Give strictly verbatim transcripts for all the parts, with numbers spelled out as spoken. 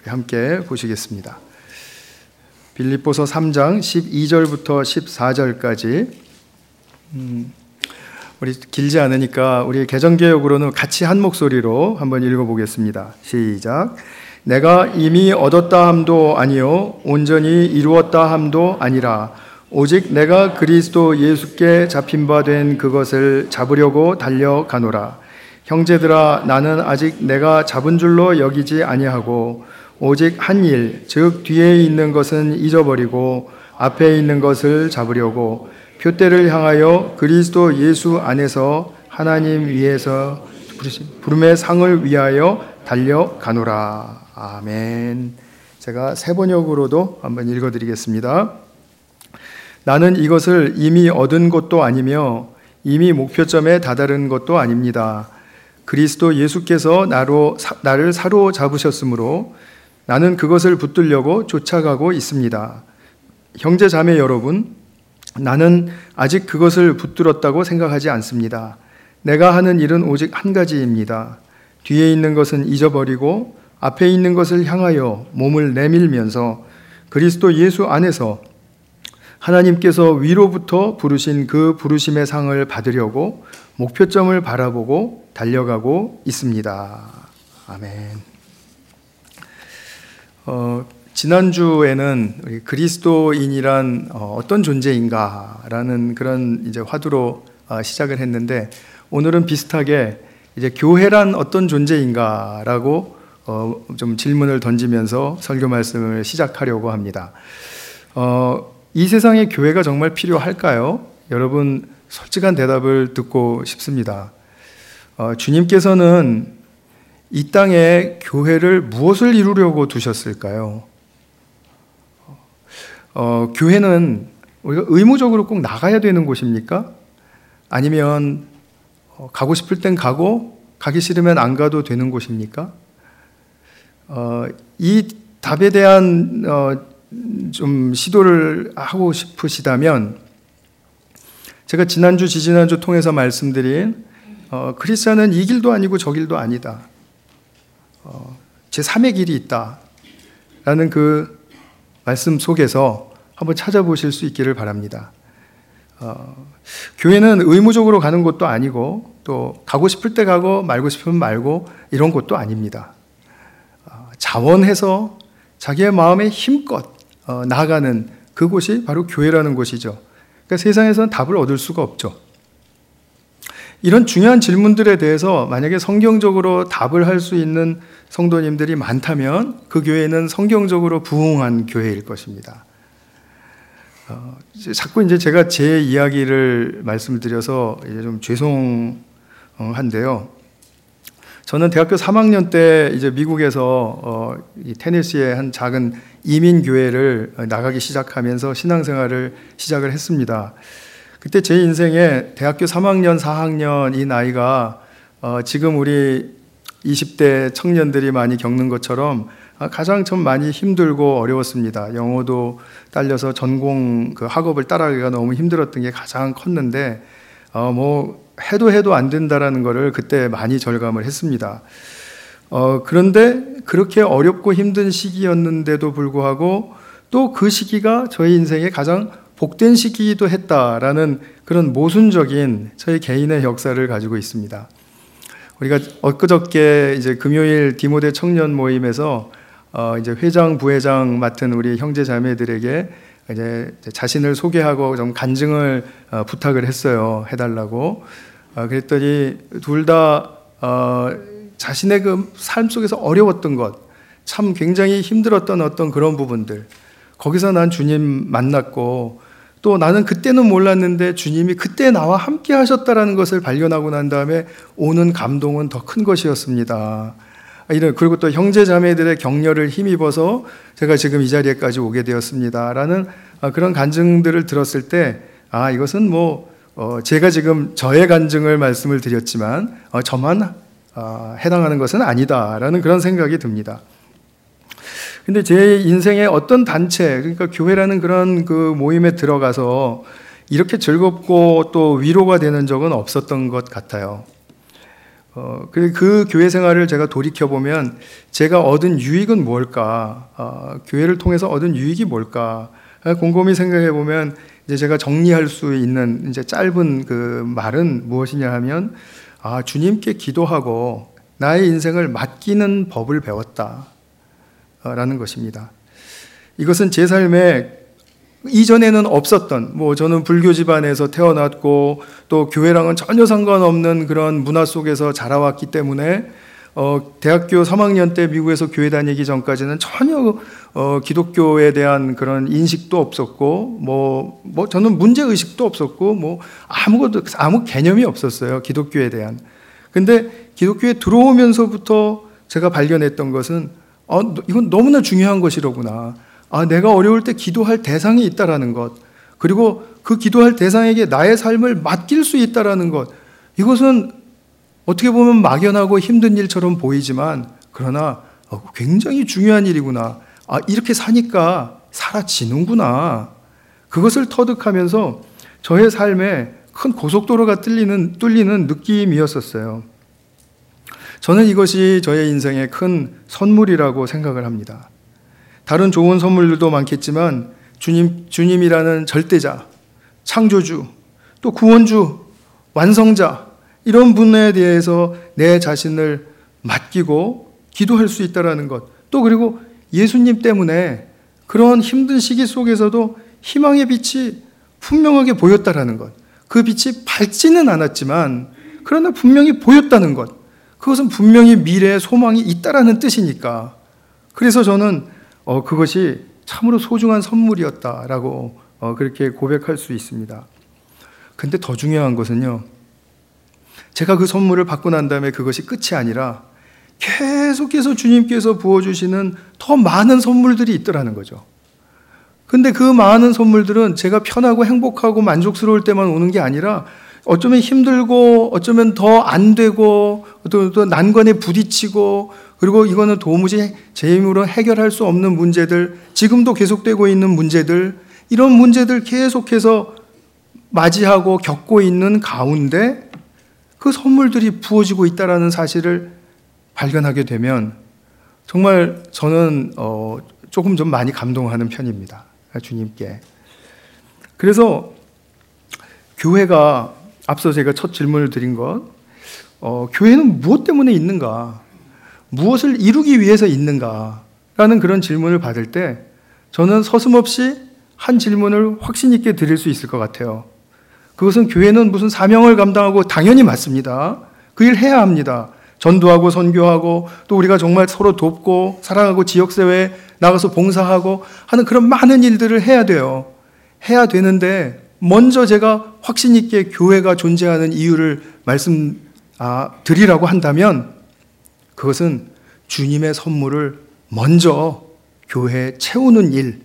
함께 보시겠습니다. 빌립보서 삼 장 십이 절부터 십사 절까지 음, 우리 길지 않으니까 우리 개정개역으로는 같이 한 목소리로 한번 읽어보겠습니다. 시작. 내가 이미 얻었다 함도 아니요 온전히 이루었다 함도 아니라 오직 내가 그리스도 예수께 잡힌 바 된 그것을 잡으려고 달려가노라. 형제들아, 나는 아직 내가 잡은 줄로 여기지 아니하고 오직 한 일, 즉 뒤에 있는 것은 잊어버리고 앞에 있는 것을 잡으려고 표대를 향하여 그리스도 예수 안에서 하나님 위에서 부름의 상을 위하여 달려가노라. 아멘. 제가 세 번역으로도 한번 읽어드리겠습니다. 나는 이것을 이미 얻은 것도 아니며 이미 목표점에 다다른 것도 아닙니다. 그리스도 예수께서 나로, 나를 사로잡으셨으므로 나는 그것을 붙들려고 쫓아가고 있습니다. 형제 자매 여러분, 나는 아직 그것을 붙들었다고 생각하지 않습니다. 내가 하는 일은 오직 한 가지입니다. 뒤에 있는 것은 잊어버리고 앞에 있는 것을 향하여 몸을 내밀면서 그리스도 예수 안에서 하나님께서 위로부터 부르신 그 부르심의 상을 받으려고 목표점을 바라보고 달려가고 있습니다. 아멘. 어, 지난주에는 우리 그리스도인이란 어떤 존재인가라는 그런 이제 화두로 시작을 했는데, 오늘은 비슷하게 이제 교회란 어떤 존재인가라고 어, 좀 질문을 던지면서 설교 말씀을 시작하려고 합니다. 어, 이 세상에 교회가 정말 필요할까요? 여러분, 솔직한 대답을 듣고 싶습니다. 어, 주님께서는 이 땅에 교회를 무엇을 이루려고 두셨을까요? 어, 교회는 우리가 의무적으로 꼭 나가야 되는 곳입니까? 아니면 어, 가고 싶을 땐 가고 가기 싫으면 안 가도 되는 곳입니까? 어, 이 답에 대한 어, 좀 시도를 하고 싶으시다면, 제가 지난주 지지난주 통해서 말씀드린 어, 크리스천은 이 길도 아니고 저 길도 아니다, 어, 제삼의 길이 있다 라는 그 말씀 속에서 한번 찾아보실 수 있기를 바랍니다. 어, 교회는 의무적으로 가는 곳도 아니고 또 가고 싶을 때 가고 말고 싶으면 말고 이런 곳도 아닙니다. 어, 자원해서 자기의 마음에 힘껏 어, 나아가는 그곳이 바로 교회라는 곳이죠. 그러니까 세상에서는 답을 얻을 수가 없죠. 이런 중요한 질문들에 대해서 만약에 성경적으로 답을 할 수 있는 성도님들이 많다면 그 교회는 성경적으로 부흥한 교회일 것입니다. 어, 자꾸 이제 제가 제 이야기를 말씀을 드려서 이제 좀 죄송한데요. 저는 대학교 삼 학년 때 이제 미국에서 어, 이 테네시의 한 작은 이민 교회를 나가기 시작하면서 신앙생활을 시작을 했습니다. 그때 제 인생에 대학교 삼 학년, 사 학년 이 나이가 어, 지금 우리 이십 대 청년들이 많이 겪는 것처럼 가장 좀 많이 힘들고 어려웠습니다. 영어도 딸려서 전공 그 학업을 따라가기가 너무 힘들었던 게 가장 컸는데, 어, 뭐 해도 해도 안 된다라는 거를 그때 많이 절감을 했습니다. 어, 그런데 그렇게 어렵고 힘든 시기였는데도 불구하고 또 그 시기가 저희 인생의 가장 복된 시기이기도 했다라는 그런 모순적인 저희 개인의 역사를 가지고 있습니다. 우리가 엊그저께 이제 금요일 디모데 청년 모임에서 어 이제 회장, 부회장 맡은 우리 형제 자매들에게 이제 자신을 소개하고 좀 간증을 어 부탁을 했어요. 해달라고. 어 그랬더니 둘 다 어 자신의 그 삶 속에서 어려웠던 것, 참 굉장히 힘들었던 어떤 그런 부분들, 거기서 난 주님 만났고 또 나는 그때는 몰랐는데 주님이 그때 나와 함께 하셨다라는 것을 발견하고 난 다음에 오는 감동은 더 큰 것이었습니다. 이런, 그리고 또 형제 자매들의 격려를 힘입어서 제가 지금 이 자리에까지 오게 되었습니다라는 그런 간증들을 들었을 때, 아, 이것은 뭐 어, 제가 지금 저의 간증을 말씀을 드렸지만 어, 저만 어, 해당하는 것은 아니다라는 그런 생각이 듭니다. 근데 제 인생의 어떤 단체, 그러니까 교회라는 그런 그 모임에 들어가서 이렇게 즐겁고 또 위로가 되는 적은 없었던 것 같아요. 어, 그, 그 교회 생활을 제가 돌이켜보면 제가 얻은 유익은 뭘까? 어, 교회를 통해서 얻은 유익이 뭘까? 곰곰이 생각해보면 이제 제가 정리할 수 있는 이제 짧은 그 말은 무엇이냐 하면, 아, 주님께 기도하고 나의 인생을 맡기는 법을 배웠다. 라는 것입니다. 이것은 제 삶에 이전에는 없었던, 뭐 저는 불교 집안에서 태어났고 또 교회랑은 전혀 상관없는 그런 문화 속에서 자라왔기 때문에 어, 대학교 삼 학년 때 미국에서 교회 다니기 전까지는 전혀 어, 기독교에 대한 그런 인식도 없었고, 뭐, 뭐 저는 문제 의식도 없었고, 뭐 아무것도 아무 개념이 없었어요, 기독교에 대한. 근데 기독교에 들어오면서부터 제가 발견했던 것은, 어, 이건 너무나 중요한 것이로구나. 아, 내가 어려울 때 기도할 대상이 있다라는 것, 그리고 그 기도할 대상에게 나의 삶을 맡길 수 있다라는 것, 이것은 어떻게 보면 막연하고 힘든 일처럼 보이지만 그러나 굉장히 중요한 일이구나. 아, 이렇게 사니까 사라지는구나. 그것을 터득하면서 저의 삶에 큰 고속도로가 뚫리는, 뚫리는 느낌이었었어요. 저는 이것이 저의 인생의 큰 선물이라고 생각을 합니다. 다른 좋은 선물들도 많겠지만 주님, 주님이라는 절대자, 창조주, 또 구원주, 완성자, 이런 분에 대해서 내 자신을 맡기고 기도할 수 있다는 것, 또 그리고 예수님 때문에 그런 힘든 시기 속에서도 희망의 빛이 분명하게 보였다는 것, 그 빛이 밝지는 않았지만 그러나 분명히 보였다는 것, 그것은 분명히 미래에 소망이 있다라는 뜻이니까. 그래서 저는 어, 그것이 참으로 소중한 선물이었다라고 어, 그렇게 고백할 수 있습니다. 근데 더 중요한 것은요, 제가 그 선물을 받고 난 다음에 그것이 끝이 아니라 계속해서 주님께서 부어주시는 더 많은 선물들이 있더라는 거죠. 근데 그 많은 선물들은 제가 편하고 행복하고 만족스러울 때만 오는 게 아니라 어쩌면 힘들고 어쩌면 더 안 되고 또, 또 난관에 부딪히고, 그리고 이거는 도무지 제 힘으로 해결할 수 없는 문제들, 지금도 계속되고 있는 문제들, 이런 문제들 계속해서 맞이하고 겪고 있는 가운데 그 선물들이 부어지고 있다는 사실을 발견하게 되면 정말 저는 어 조금 좀 많이 감동하는 편입니다. 주님께. 그래서 교회가, 앞서 제가 첫 질문을 드린 것, 어, 교회는 무엇 때문에 있는가? 무엇을 이루기 위해서 있는가? 라는 그런 질문을 받을 때 저는 서슴없이 한 질문을 확신 있게 드릴 수 있을 것 같아요. 그것은 교회는 무슨 사명을 감당하고, 당연히 맞습니다. 그 일 해야 합니다. 전도하고 선교하고 또 우리가 정말 서로 돕고 사랑하고 지역사회에 나가서 봉사하고 하는 그런 많은 일들을 해야 돼요. 해야 되는데 먼저 제가 확신 있게 교회가 존재하는 이유를 말씀 아, 드리라고 한다면 그것은 주님의 선물을 먼저 교회에 채우는 일,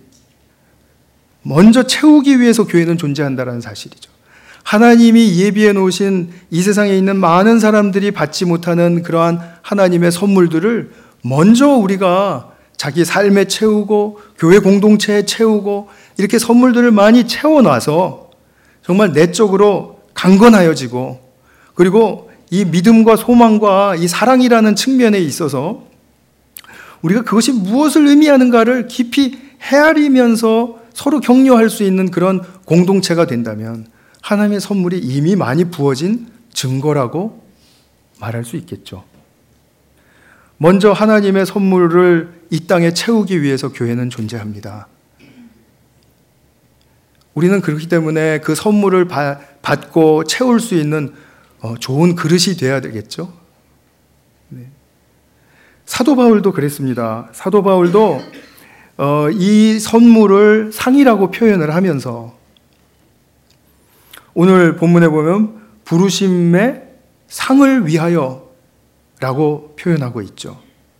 먼저 채우기 위해서 교회는 존재한다는 사실이죠. 하나님이 예비해 놓으신 이 세상에 있는 많은 사람들이 받지 못하는 그러한 하나님의 선물들을 먼저 우리가 자기 삶에 채우고 교회 공동체에 채우고 이렇게 선물들을 많이 채워놔서 정말 내적으로 강건하여지고, 그리고 이 믿음과 소망과 이 사랑이라는 측면에 있어서 우리가 그것이 무엇을 의미하는가를 깊이 헤아리면서 서로 격려할 수 있는 그런 공동체가 된다면 하나님의 선물이 이미 많이 부어진 증거라고 말할 수 있겠죠. 먼저 하나님의 선물을 이 땅에 채우기 위해서 교회는 존재합니다. 우리는 그렇기 때문에 그 선물을 받고 채울 수 있는 좋은 그릇이 되어야 되겠죠. 네. 사도 바울도 그랬습니다. 사도 바울도 이 선물을 상이라고 표현을 하면서 오늘 본문에 보면 부르심의 상을 위하여 라고 표현하고 있죠.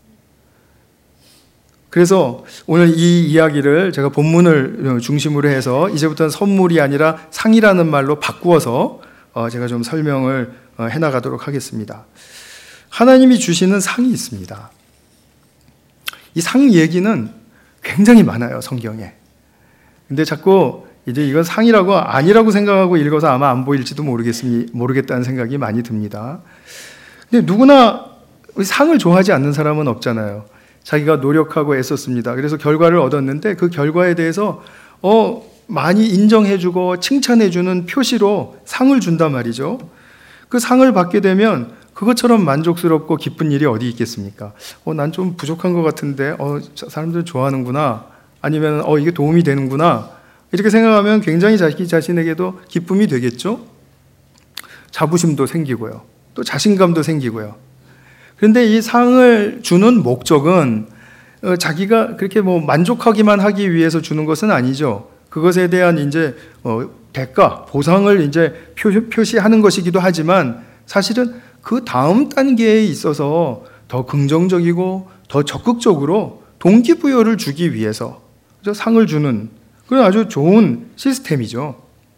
그래서 오늘 이 이야기를 제가 본문을 중심으로 해서 이제부터는 선물이 아니라 상이라는 말로 바꾸어서 제가 좀 설명을 해나가도록 하겠습니다. 하나님이 주시는 상이 있습니다. 이 상 얘기는 굉장히 많아요, 성경에. 근데 자꾸 이제 이건 상이라고 아니라고 생각하고 읽어서 아마 안 보일지도 모르겠습니, 모르겠다는 생각이 많이 듭니다. 근데 누구나 상을 좋아하지 않는 사람은 없잖아요. 자기가 노력하고 애썼습니다. 그래서 결과를 얻었는데 그 결과에 대해서 어, 많이 인정해주고 칭찬해주는 표시로 상을 준단 말이죠. 그 상을 받게 되면 그것처럼 만족스럽고 기쁜 일이 어디 있겠습니까? 어, 난 좀 부족한 것 같은데, 어, 사람들 좋아하는구나. 아니면, 어, 이게 도움이 되는구나. 이렇게 생각하면 굉장히 자기 자신에게도 기쁨이 되겠죠? 자부심도 생기고요. 또 자신감도 생기고요. 그런데 이 상을 주는 목적은 어, 자기가 그렇게 뭐 만족하기만 하기 위해서 주는 것은 아니죠. 그것에 대한 이제 어, 대가, 보상을 이제 표, 표시하는 것이기도 하지만 사실은 그 다음 단계에 있어서 더 긍정적이고 더 적극적으로 동기부여를 주기 위해서 상을 주는 그런 아주 좋은 시스템이죠.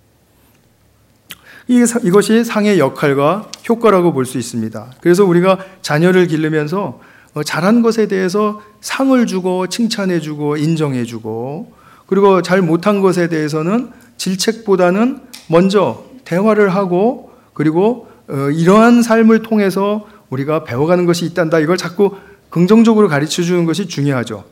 이것이 상의 역할과 효과라고 볼 수 있습니다. 그래서 우리가 자녀를 기르면서 잘한 것에 대해서 상을 주고 칭찬해주고 인정해주고, 그리고 잘 못한 것에 대해서는 질책보다는 먼저 대화를 하고, 그리고 이러한 삶을 통해서 우리가 배워가는 것이 있단다, 이걸 자꾸 긍정적으로 가르쳐주는 것이 중요하죠.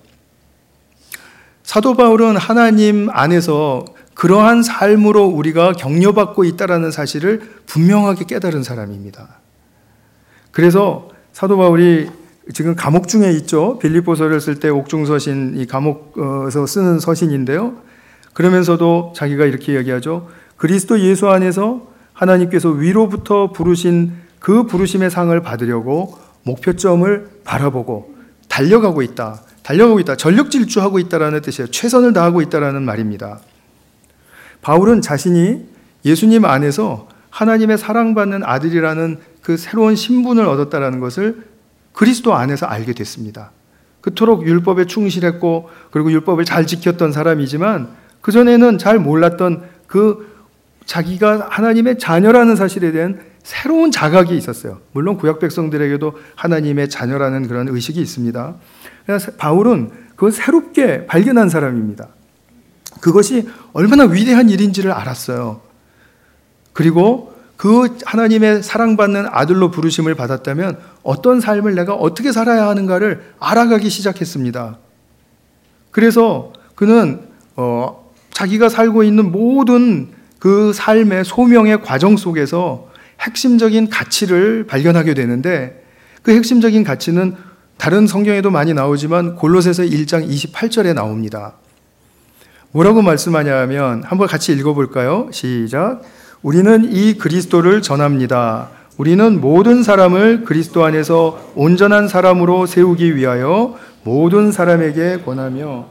사도 바울은 하나님 안에서 그러한 삶으로 우리가 격려받고 있다는 사실을 분명하게 깨달은 사람입니다. 그래서 사도 바울이 지금 감옥 중에 있죠. 빌립보서를 쓸 때 옥중서신, 이 감옥에서 쓰는 서신인데요. 그러면서도 자기가 이렇게 얘기하죠. 그리스도 예수 안에서 하나님께서 위로부터 부르신 그 부르심의 상을 받으려고 목표점을 바라보고 달려가고 있다. 달려가고 있다. 전력 질주하고 있다라는 뜻이에요. 최선을 다하고 있다라는 말입니다. 바울은 자신이 예수님 안에서 하나님의 사랑받는 아들이라는 그 새로운 신분을 얻었다라는 것을 그리스도 안에서 알게 됐습니다. 그토록 율법에 충실했고 그리고 율법을 잘 지켰던 사람이지만 그전에는 잘 몰랐던 그 자기가 하나님의 자녀라는 사실에 대한 새로운 자각이 있었어요. 물론 구약 백성들에게도 하나님의 자녀라는 그런 의식이 있습니다. 그래서 바울은 그걸 새롭게 발견한 사람입니다. 그것이 얼마나 위대한 일인지를 알았어요. 그리고 그 하나님의 사랑받는 아들로 부르심을 받았다면 어떤 삶을 내가 어떻게 살아야 하는가를 알아가기 시작했습니다. 그래서 그는 어, 자기가 살고 있는 모든 그 삶의 소명의 과정 속에서 핵심적인 가치를 발견하게 되는데, 그 핵심적인 가치는 다른 성경에도 많이 나오지만 골로새서 일 장 이십팔 절에 나옵니다. 뭐라고 말씀하냐면 한번 같이 읽어볼까요? 시작. 우리는 이 그리스도를 전합니다. 우리는 모든 사람을 그리스도 안에서 온전한 사람으로 세우기 위하여 모든 사람에게 권하며.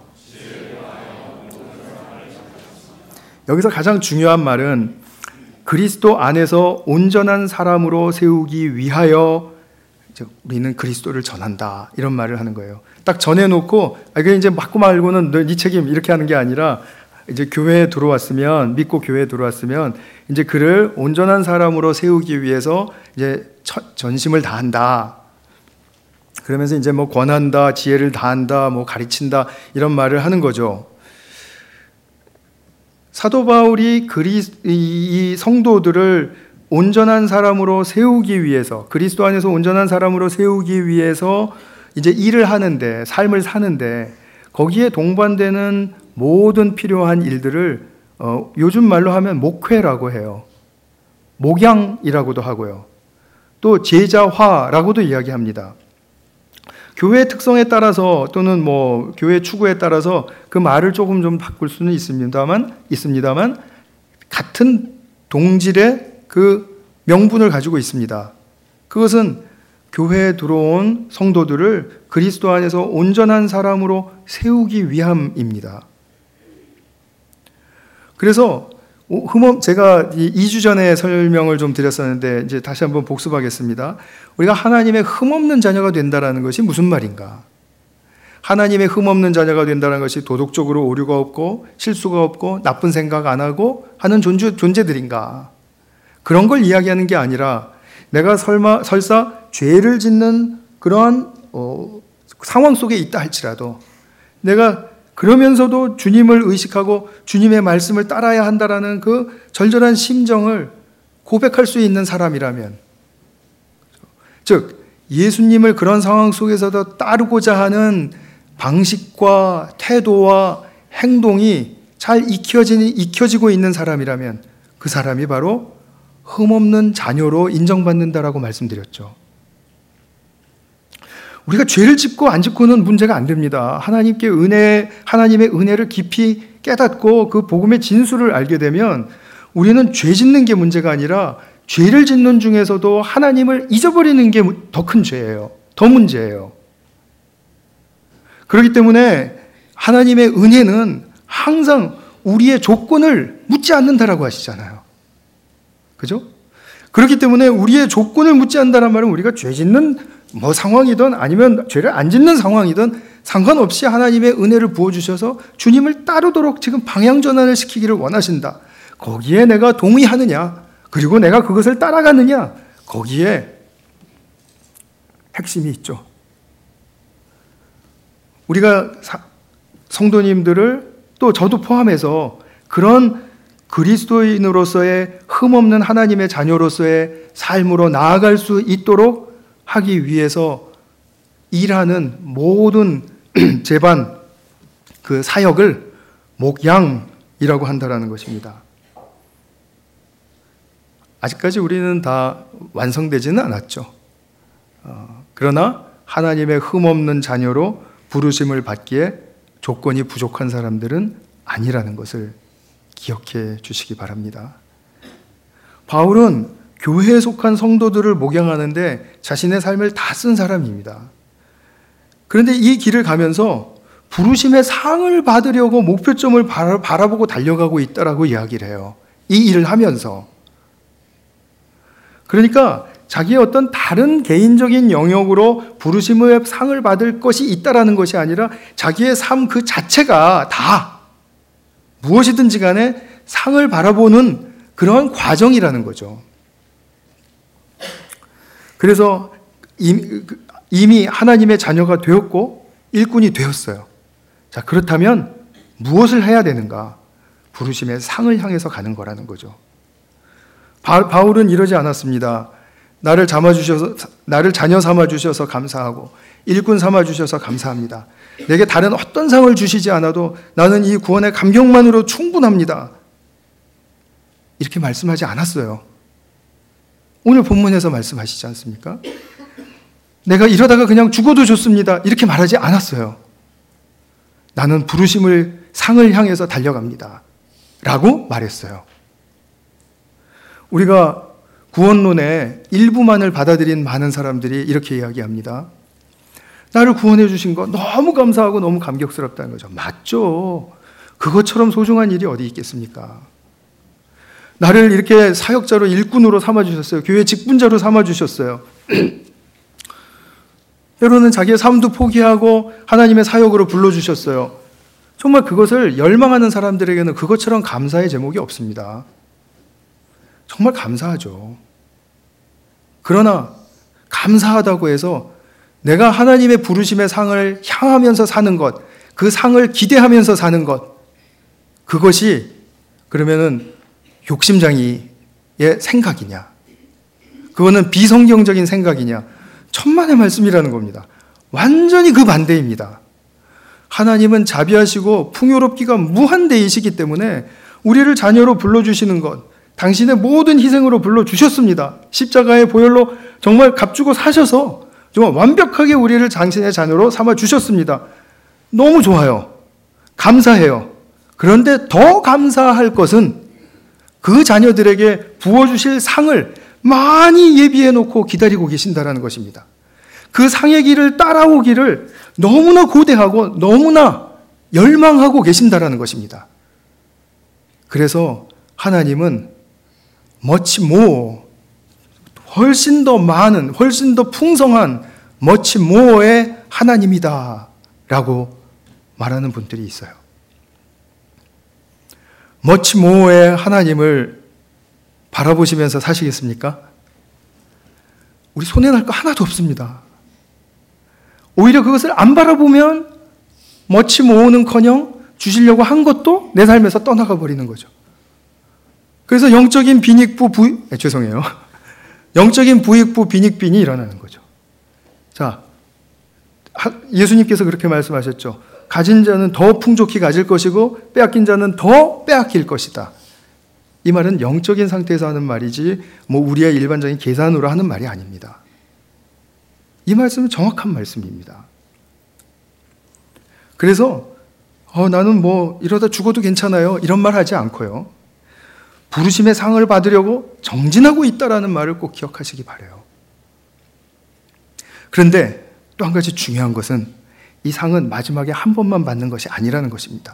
여기서 가장 중요한 말은 그리스도 안에서 온전한 사람으로 세우기 위하여 우리는 그리스도를 전한다, 이런 말을 하는 거예요. 딱 전해놓고 아, 이게 이제 맞고 말고는 네 책임 이렇게 하는 게 아니라 이제 교회에 들어왔으면, 믿고 교회에 들어왔으면 이제 그를 온전한 사람으로 세우기 위해서 이제 전심을 다한다. 그러면서 이제 뭐 권한다, 지혜를 다한다, 뭐 가르친다, 이런 말을 하는 거죠. 사도 바울이 그리, 이 성도들을 온전한 사람으로 세우기 위해서, 그리스도 안에서 온전한 사람으로 세우기 위해서 이제 일을 하는데, 삶을 사는데 거기에 동반되는 모든 필요한 일들을 어, 요즘 말로 하면 목회라고 해요. 목양이라고도 하고요. 또 제자화라고도 이야기합니다. 교회 특성에 따라서 또는 뭐 교회 추구에 따라서 그 말을 조금 좀 바꿀 수는 있습니다만, 있습니다만 같은 동질의 그 명분을 가지고 있습니다. 그것은 교회에 들어온 성도들을 그리스도 안에서 온전한 사람으로 세우기 위함입니다. 그래서 흠없, 제가 이 주 전에 설명을 좀 드렸었는데 이제 다시 한번 복습하겠습니다. 우리가 하나님의 흠없는 자녀가 된다는 것이 무슨 말인가? 하나님의 흠없는 자녀가 된다는 것이 도덕적으로 오류가 없고 실수가 없고 나쁜 생각 안 하고 하는 존재, 존재들인가? 그런 걸 이야기하는 게 아니라 내가 설마, 설사 죄를 짓는 그러한 어, 상황 속에 있다 할지라도 내가 그러면서도 주님을 의식하고 주님의 말씀을 따라야 한다라는 그 절절한 심정을 고백할 수 있는 사람이라면, 즉 예수님을 그런 상황 속에서도 따르고자 하는 방식과 태도와 행동이 잘 익혀지니, 익혀지고 있는 사람이라면 그 사람이 바로 흠없는 자녀로 인정받는다라고 말씀드렸죠. 우리가 죄를 짓고 안 짓고는 문제가 안 됩니다. 하나님께 은혜, 하나님의 은혜를 깊이 깨닫고 그 복음의 진수를 알게 되면 우리는 죄 짓는 게 문제가 아니라 죄를 짓는 중에서도 하나님을 잊어버리는 게 더 큰 죄예요. 더 문제예요. 그렇기 때문에 하나님의 은혜는 항상 우리의 조건을 묻지 않는다라고 하시잖아요. 그죠? 그렇기 때문에 우리의 조건을 묻지 않는다는 말은 우리가 죄 짓는 뭐 상황이든 아니면 죄를 안 짓는 상황이든 상관없이 하나님의 은혜를 부어주셔서 주님을 따르도록 지금 방향전환을 시키기를 원하신다. 거기에 내가 동의하느냐, 그리고 내가 그것을 따라가느냐, 거기에 핵심이 있죠. 우리가 성도님들을 또 저도 포함해서 그런 그리스도인으로서의 흠없는 하나님의 자녀로서의 삶으로 나아갈 수 있도록 하기 위해서 일하는 모든 제반 그 사역을 목양이라고 한다라는 것입니다. 아직까지 우리는 다 완성되지는 않았죠. 어, 그러나 하나님의 흠없는 자녀로 부르심을 받기에 조건이 부족한 사람들은 아니라는 것을 기억해 주시기 바랍니다. 바울은 교회에 속한 성도들을 목양하는데 자신의 삶을 다 쓴 사람입니다. 그런데 이 길을 가면서 부르심의 상을 받으려고 목표점을 바라보고 달려가고 있다라고 이야기를 해요. 이 일을 하면서. 그러니까 자기의 어떤 다른 개인적인 영역으로 부르심의 상을 받을 것이 있다라는 것이 아니라 자기의 삶 그 자체가 다 무엇이든지 간에 상을 바라보는 그러한 과정이라는 거죠. 그래서 이미 하나님의 자녀가 되었고 일꾼이 되었어요. 자, 그렇다면 무엇을 해야 되는가? 부르심의 상을 향해서 가는 거라는 거죠. 바, 바울은 이러지 않았습니다. 나를 삼아 주셔서 나를 자녀 삼아 주셔서 감사하고 일꾼 삼아 주셔서 감사합니다. 내게 다른 어떤 상을 주시지 않아도 나는 이 구원의 감격만으로 충분합니다. 이렇게 말씀하지 않았어요. 오늘 본문에서 말씀하시지 않습니까? 내가 이러다가 그냥 죽어도 좋습니다. 이렇게 말하지 않았어요. 나는 부르심을 상을 향해서 달려갑니다. 라고 말했어요. 우리가 구원론의 일부만을 받아들인 많은 사람들이 이렇게 이야기합니다. 나를 구원해 주신 거 너무 감사하고 너무 감격스럽다는 거죠. 맞죠. 그것처럼 소중한 일이 어디 있겠습니까? 나를 이렇게 사역자로 일꾼으로 삼아주셨어요. 교회 직분자로 삼아주셨어요. 때로는 자기의 삶도 포기하고 하나님의 사역으로 불러주셨어요. 정말 그것을 열망하는 사람들에게는 그것처럼 감사의 제목이 없습니다. 정말 감사하죠. 그러나 감사하다고 해서 내가 하나님의 부르심의 상을 향하면서 사는 것, 그 상을 기대하면서 사는 것, 그것이 그러면은 욕심장이의 생각이냐? 그거는 비성경적인 생각이냐? 천만의 말씀이라는 겁니다. 완전히 그 반대입니다. 하나님은 자비하시고 풍요롭기가 무한대이시기 때문에 우리를 자녀로 불러주시는 것, 당신의 모든 희생으로 불러주셨습니다. 십자가의 보혈로 정말 값주고 사셔서 정말 완벽하게 우리를 당신의 자녀로 삼아주셨습니다. 너무 좋아요. 감사해요. 그런데 더 감사할 것은 그 자녀들에게 부어주실 상을 많이 예비해 놓고 기다리고 계신다는 것입니다. 그 상의 길을 따라오기를 너무나 고대하고 너무나 열망하고 계신다는 것입니다. 그래서 하나님은 much more, 훨씬 더 많은, 훨씬 더 풍성한 much more의 하나님이다 라고 말하는 분들이 있어요. much more의 하나님을 바라보시면서 사시겠습니까? 우리 손해날 거 하나도 없습니다. 오히려 그것을 안 바라보면 much more는커녕 주시려고 한 것도 내 삶에서 떠나가 버리는 거죠. 그래서 영적인 빈익부 부, 네, 죄송해요. 영적인 부익부 빈익빈이 일어나는 거죠. 자, 예수님께서 그렇게 말씀하셨죠. 가진 자는 더 풍족히 가질 것이고 빼앗긴 자는 더 빼앗길 것이다. 이 말은 영적인 상태에서 하는 말이지 뭐 우리의 일반적인 계산으로 하는 말이 아닙니다. 이 말씀은 정확한 말씀입니다. 그래서 어, 나는 뭐 이러다 죽어도 괜찮아요 이런 말 하지 않고요. 부르심의 상을 받으려고 정진하고 있다라는 말을 꼭 기억하시기 바라요. 그런데 또 한 가지 중요한 것은 이 상은 마지막에 한 번만 받는 것이 아니라는 것입니다.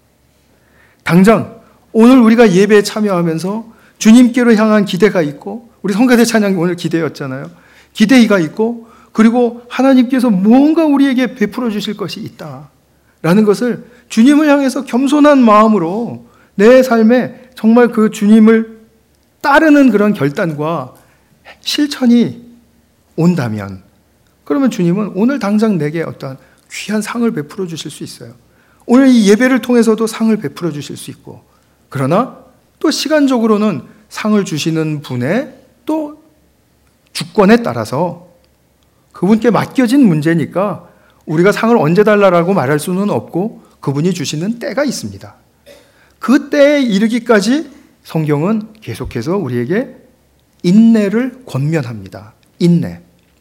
당장 오늘 우리가 예배에 참여하면서 주님께로 향한 기대가 있고, 우리 성가대 찬양이 오늘 기대였잖아요. 기대가 있고, 그리고 하나님께서 무언가 우리에게 베풀어 주실 것이 있다라는 것을 주님을 향해서 겸손한 마음으로 내 삶에 정말 그 주님을 따르는 그런 결단과 실천이 온다면, 그러면 주님은 오늘 당장 내게 어떠한 귀한 상을 베풀어 주실 수 있어요. 오늘 이 예배를 통해서도 상을 베풀어 주실 수 있고, 그러나 또 시간적으로는 상을 주시는 분의 또 주권에 따라서 그분께 맡겨진 문제니까 우리가 상을 언제 달라라고 말할 수는 없고 그분이 주시는 때가 있습니다. 그 때에 이르기까지 성경은 계속해서 우리에게 인내를 권면합니다. 인내.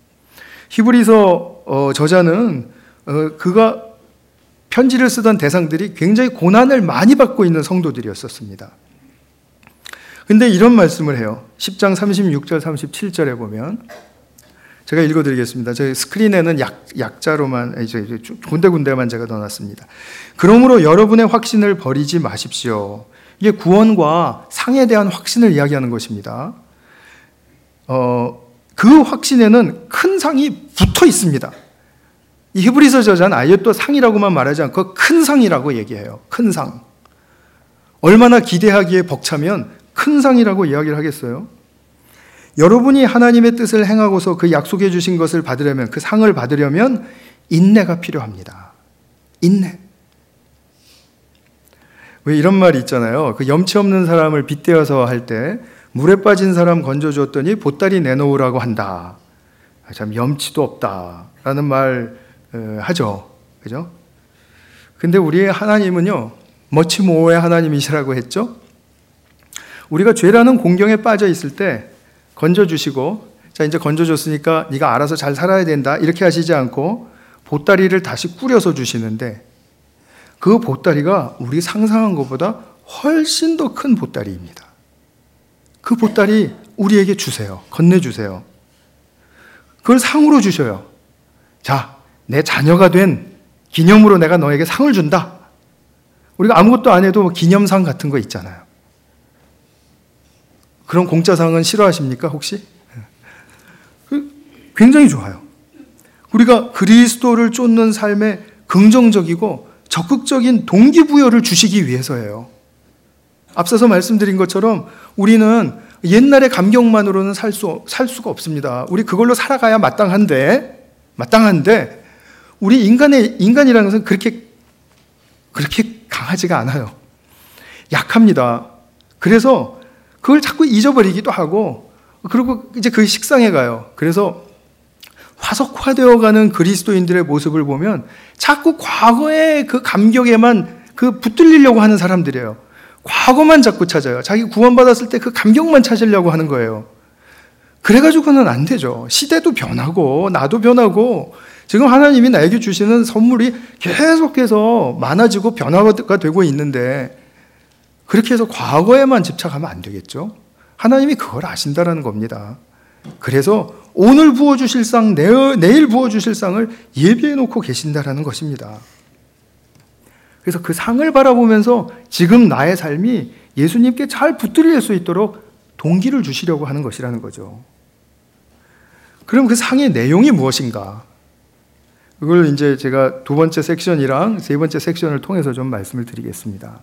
히브리서 어, 저자는 어, 그가 편지를 쓰던 대상들이 굉장히 고난을 많이 받고 있는 성도들이었었습니다. 근데 이런 말씀을 해요. 십 장 삼십육 절 삼십칠 절에 보면, 제가 읽어드리겠습니다. 저희 스크린에는 약, 약자로만, 군데군데만 제가 넣어놨습니다. 그러므로 여러분의 확신을 버리지 마십시오. 이게 구원과 상에 대한 확신을 이야기하는 것입니다. 어, 그 확신에는 큰 상이 붙어 있습니다. 이 히브리서 저자는 아예 또 상이라고만 말하지 않고 큰 상이라고 얘기해요. 큰 상. 얼마나 기대하기에 벅차면 큰 상이라고 이야기를 하겠어요? 여러분이 하나님의 뜻을 행하고서 그 약속해 주신 것을 받으려면, 그 상을 받으려면 인내가 필요합니다. 인내. 왜 이런 말이 있잖아요. 그 염치 없는 사람을 빗대어서 할 때 물에 빠진 사람 건져줬더니 보따리 내놓으라고 한다. 참 염치도 없다라는 말 하죠. 그죠? 근데 우리의 하나님은요, 머치모의 하나님이시라고 했죠? 우리가 죄라는 공경에 빠져 있을 때 건져주시고, 자, 이제 건져줬으니까 네가 알아서 잘 살아야 된다, 이렇게 하시지 않고 보따리를 다시 꾸려서 주시는데, 그 보따리가 우리 상상한 것보다 훨씬 더 큰 보따리입니다. 그 보따리 우리에게 주세요. 건네주세요. 그걸 상으로 주셔요. 자, 내 자녀가 된 기념으로 내가 너에게 상을 준다. 우리가 아무것도 안 해도 기념상 같은 거 있잖아요. 그런 공짜상은 싫어하십니까, 혹시? 굉장히 좋아요. 우리가 그리스도를 쫓는 삶에 긍정적이고 적극적인 동기부여를 주시기 위해서예요. 앞서서 말씀드린 것처럼 우리는 옛날의 감격만으로는 살 수, 살 수가 없습니다. 우리 그걸로 살아가야 마땅한데, 마땅한데, 우리 인간의, 인간이라는 것은 그렇게, 그렇게 강하지가 않아요. 약합니다. 그래서 그걸 자꾸 잊어버리기도 하고, 그리고 이제 그 식상에 가요. 그래서 화석화되어가는 그리스도인들의 모습을 보면 자꾸 과거의 그 감격에만 그 붙들리려고 하는 사람들이에요. 과거만 자꾸 찾아요. 자기 구원받았을 때 그 감격만 찾으려고 하는 거예요. 그래가지고는 안 되죠. 시대도 변하고 나도 변하고 지금 하나님이 나에게 주시는 선물이 계속해서 많아지고 변화가 되고 있는데, 그렇게 해서 과거에만 집착하면 안 되겠죠. 하나님이 그걸 아신다라는 겁니다. 그래서 오늘 부어주실 상, 내일 부어주실 상을 예비해 놓고 계신다라는 것입니다. 그래서 그 상을 바라보면서 지금 나의 삶이 예수님께 잘 붙들릴 수 있도록 동기를 주시려고 하는 것이라는 거죠. 그럼 그 상의 내용이 무엇인가? 그걸 이제 제가 두 번째 섹션이랑 세 번째 섹션을 통해서 좀 말씀을 드리겠습니다.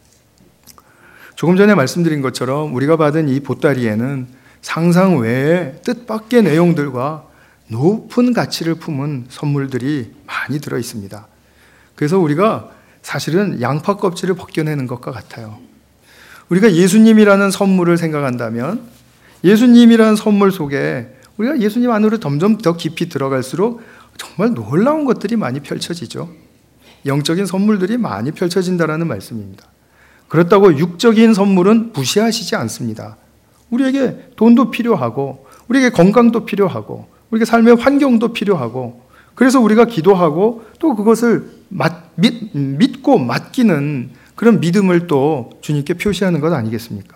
조금 전에 말씀드린 것처럼 우리가 받은 이 보따리에는 상상 외의 뜻밖의 내용들과 높은 가치를 품은 선물들이 많이 들어 있습니다. 그래서 우리가 사실은 양파 껍질을 벗겨내는 것과 같아요. 우리가 예수님이라는 선물을 생각한다면 예수님이라는 선물 속에 우리가 예수님 안으로 점점 더 깊이 들어갈수록 정말 놀라운 것들이 많이 펼쳐지죠. 영적인 선물들이 많이 펼쳐진다라는 말씀입니다. 그렇다고 육적인 선물은 무시하시지 않습니다. 우리에게 돈도 필요하고, 우리에게 건강도 필요하고, 우리에게 삶의 환경도 필요하고, 그래서 우리가 기도하고 또 그것을 맡, 믿, 믿고 맡기는 그런 믿음을 또 주님께 표시하는 것 아니겠습니까?